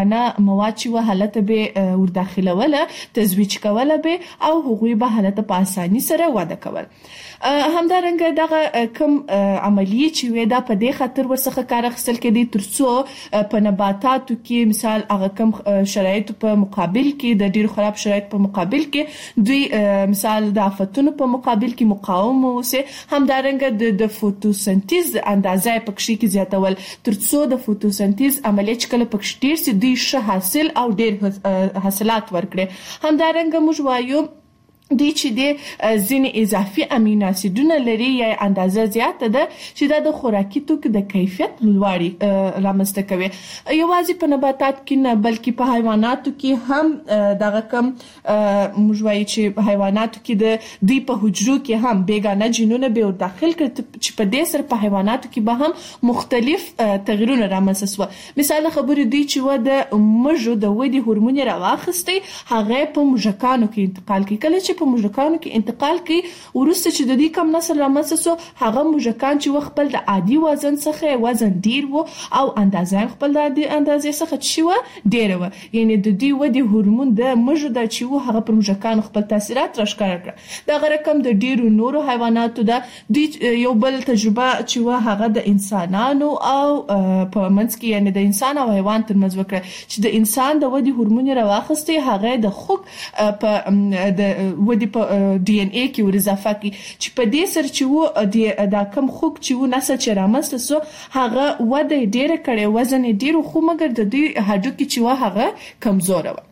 Speaker 8: بیګانه مواد چې حالت به ورداخلوله تزویج کوله به او هغوی به حالت په اساني سره واده کول. همدارنګه دغه کم عملیه چې وې دا په دې خاطر ورڅخه کار اخیستل کېدی ترڅو په نباتاتو کې مثال هغه کم شرایط په مقابل کې د ډیر خراب شرایط په مقابل کې دوی مثال د آفتونو په مقابل کې مقاوم اوسه. همدارنګه د فوتوسنتیز اندازه پکې کې زیاتول ترڅو د فوتوسنتیز عملیه چې کله پکې ډیر سي دوی ښه حاصل او ډیر حاصلات ورکړي. همدارنګه موږ وایو دوی چې د ځینې اضافي امینو اسیدونه لري یا اندازه زیاته ده چې دا د خوراکي توکو د کیفیت لوړی رامنځته کوي. یوازې په نباتات کې نه بلکې په حیواناتو کې هم دغه کم موږ وایو چې په حیواناتو کې د دوی په حجرو کې هم بیګانه جینونه به داخل کړي چې په دې سره په حیواناتو کې به هم مختلف تغیرونه رامنځته شو. مثال خبرې دوی چې و د مژو د ودې هورمون راواخستي هغه په مژکانو کې انتقال کوي. کله چې په مژکانو کې انتقال کوي ورسته چې د دې کم نسل رامنځته شو هغه مژکان چې خپل د عادي وزن څخه وزن ډیر وو او اندازه خپل د اندازې څخه چې و ډیر و یعنی د دې ودې هورمون د مژو د چې و هغه پر مژکان خپل تاثیرات راښکاره کړ. دا رقم د ډیرو نورو حیواناتو د یو بل تجربه چې و هغه د انسانانو او په منځ کې یعنی د انسان او حیوان ترمنځ وکړه چې د انسان د ودې هورمون راواخستي هغه د خوک په د ودی په ډي ان اي کې ورزافه کی چې په دې سر چې و دا کم خوک چې و نسل چې رامنځته سو هغه وده ډیره کړي وزن ډیره خو مګر د دې هډو کې چې و هغه کمزور و.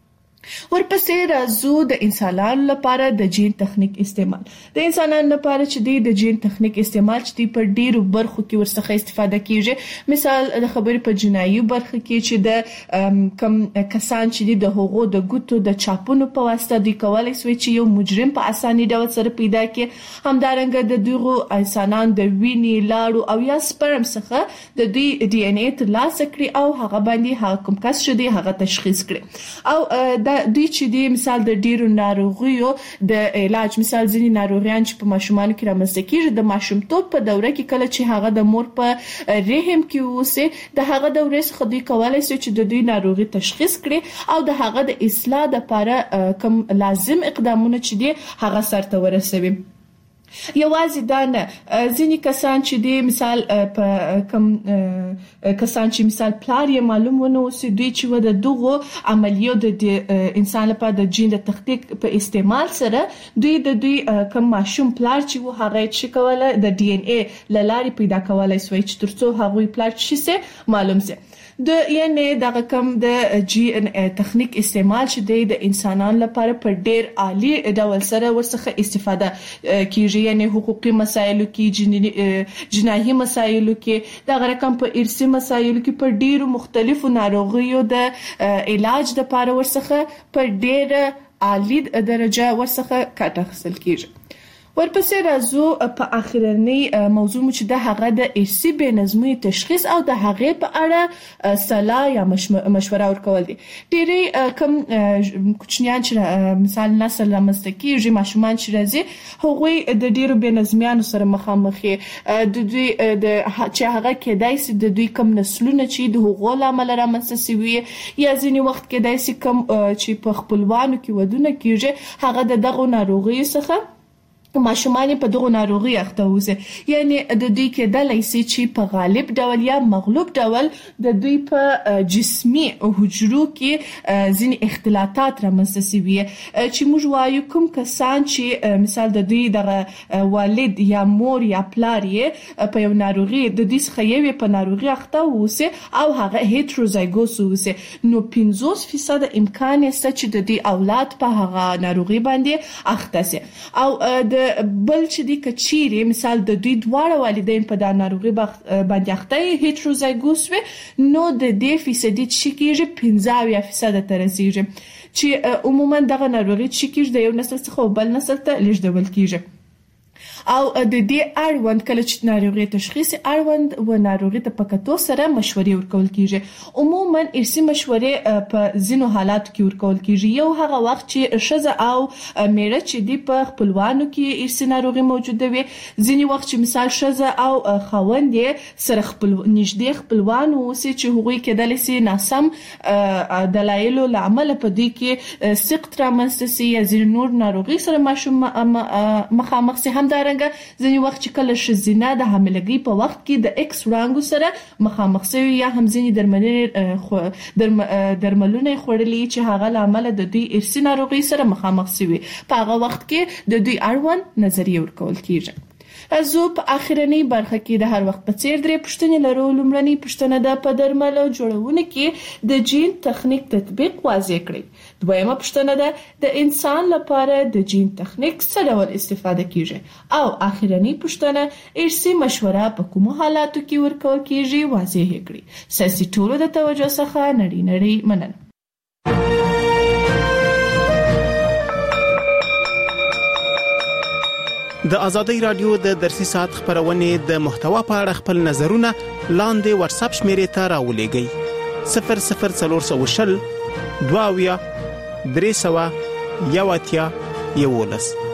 Speaker 8: ورپسې راځو د انسانانو لپاره د جین تخنیک استعمال. د انسانانو لپاره چې د جین تخنیک استعمال چې په ډیرو برخو کې ورڅخه استفاده کیږي. مثال د خبرې په جنایي برخه کې چې د کم کسان چې د هغو د ګوتو د چاپونو په واسطه دوی کولای شي چې یو مجرم په اساني ډول سره پیدا کړي. همدارنګه د دغه انسانانو د وینې لاړو او یا سپرم څخه د دوی ډي ان اي ترلاسه کړي او هغه باندې هغه کوم کس شدي هغه تشخیص کړي. او دوی چې د مثال د ډیرو ناروغیو د علاج مثال ځینې ناروغیان چې په ماشومانو کې رامنځته کیږي د ماشومتوب په دوره کې کله چې هغه د مور په رحم کې اوسه د هغه دورې څخه دوی کولای شي چې د دوی ناروغي تشخیص کړي او د هغه د اصلاح لپاره کوم لازم اقدامونه چې دي هغه سرته ورسوي. یوازې دا نه ځینې کسان چې د مثال په کم کسان چې مثال پلار یې معلوم ونه اوسي دوی چې و د دغه عملیو د انسان لپاره د جین د تخنیک په استعمال سره دوی کم ماشوم پلار چې و هغه چې کوله د ډي ان اي لارې پیدا کولای شي چې ترڅو هغه پلار چې معلوم شي. د یعنی دغه کم د جی ان تخنیک استعمال چې د انسانانو لپاره په ډیر عالی ډول سره ورڅخه استفاده کیږي. یعنی حقوقي مسایلو کې جنایي مسایلو کې دغه رقم په ارثي مسایلو کې په ډیرو مختلفو ناروغیو د علاج لپاره ورڅخه په ډیر عالی درجه ورڅخه کار اخیستل کیږي. ورپسې راځو په اخرنی موضوع چې د هغه د ارثي بې نظمۍ تشخیص او د هغه په اړه صلاح یا مشوره ورکول دي. ډېری کم کوچنیان چې مثال نسل رامنځته کیږي ماشومان چې راځي هغوی د ډېرو بې نظمیانو سره مخامخ د دوی چې هغه کېدای شي د دوی کم نسلونه چې د هغو له امله رامنځته شوي یا ځینې وخت کېدای شي کم چې په خپلوانو کې ودونه کیږي هغه د دغو ناروغیو څخه ماشومان په دغه ناروغي اخته وځي. یعنی د دوی کېدلای شي چې په غالب ډول یا مغلوب ډول د دوی په جسمي حجرو کې ځینې اختلالات رامنځته شوي چې موږ وایو کوم کسان چې مثال د دوی دغه والد یا مور یا پلار یې په یو ناروغي د دې څخه یو په ناروغي اخته وځي او هغه هیټروزایګوس وځي نو 50% امکان شته چې د دې اولاد په هغه ناروغي باندې اخته شي. او د بل چې دی کچيري مثال د دوی دواړه والدین په دا ناروغي باندې اخته هیټروزایګوس وي نو د دې فیصدي چې کېږي 50% ته رسیږي چې عموما دغه ناروغي چې کېږي د یو نسل څخه بل نسل ته لیږدول کېږي. او د دې اړوند کله چې ناروغي تشخیص اړوند و ناروغي ته پکتو سره مشورې ورکول کیږي. عموما ارثي مشورې په ځینو حالاتو کې ورکول کیږي. یو هغه وخت چې ښځه او میړه چې دی په خپلوانو کې ارثي ناروغي موجوده وي، ځینی وخت چې مثال ښځه او خاوند یې سره خپل نږدې خپلوان اوسي چې هغوی کېدلی سي ناسم دلایلو له امله په دوی کې سقط رامنځته سي یا ځینې نور ناروغي سره ماشوم مخامخ سي. همدارنګه ځینې وخت چې کله ښځینه د حاملګۍ په وخت کې د ایکس وړانګو سره مخامخ سوي یا هم ځینې درملونه خوړلي چې هغه له امله د دوی ارثي ناروغي سره مخامخ سوي، په هغه وخت کې د دوی اړوند نظریه ورکول کیږي. زه په اخرنۍ برخه کې د هر وخت په څیر درې پوښتنې لرو. لومړنۍ پوښتنه ده په درملو جوړونه کې د جین تخنیک تطبیق واضح کړئ. دویمه پوښتنه ده د انسان لپاره د جین تخنیک څه ډول استفاده کیږي. او اخرنۍ پوښتنه ارثي مشوره په کومو حالاتو کې ورکول کیږي واضح کړئ. ساسي ټولو د توجه څخه نړۍ مننه.
Speaker 21: د ازادي رادیو د درسي ساعت خبرونه د محتوا په اړه خپل نظرونه لاندې واتس اپ شمیرې ته راولېږئ 00420 22 300 11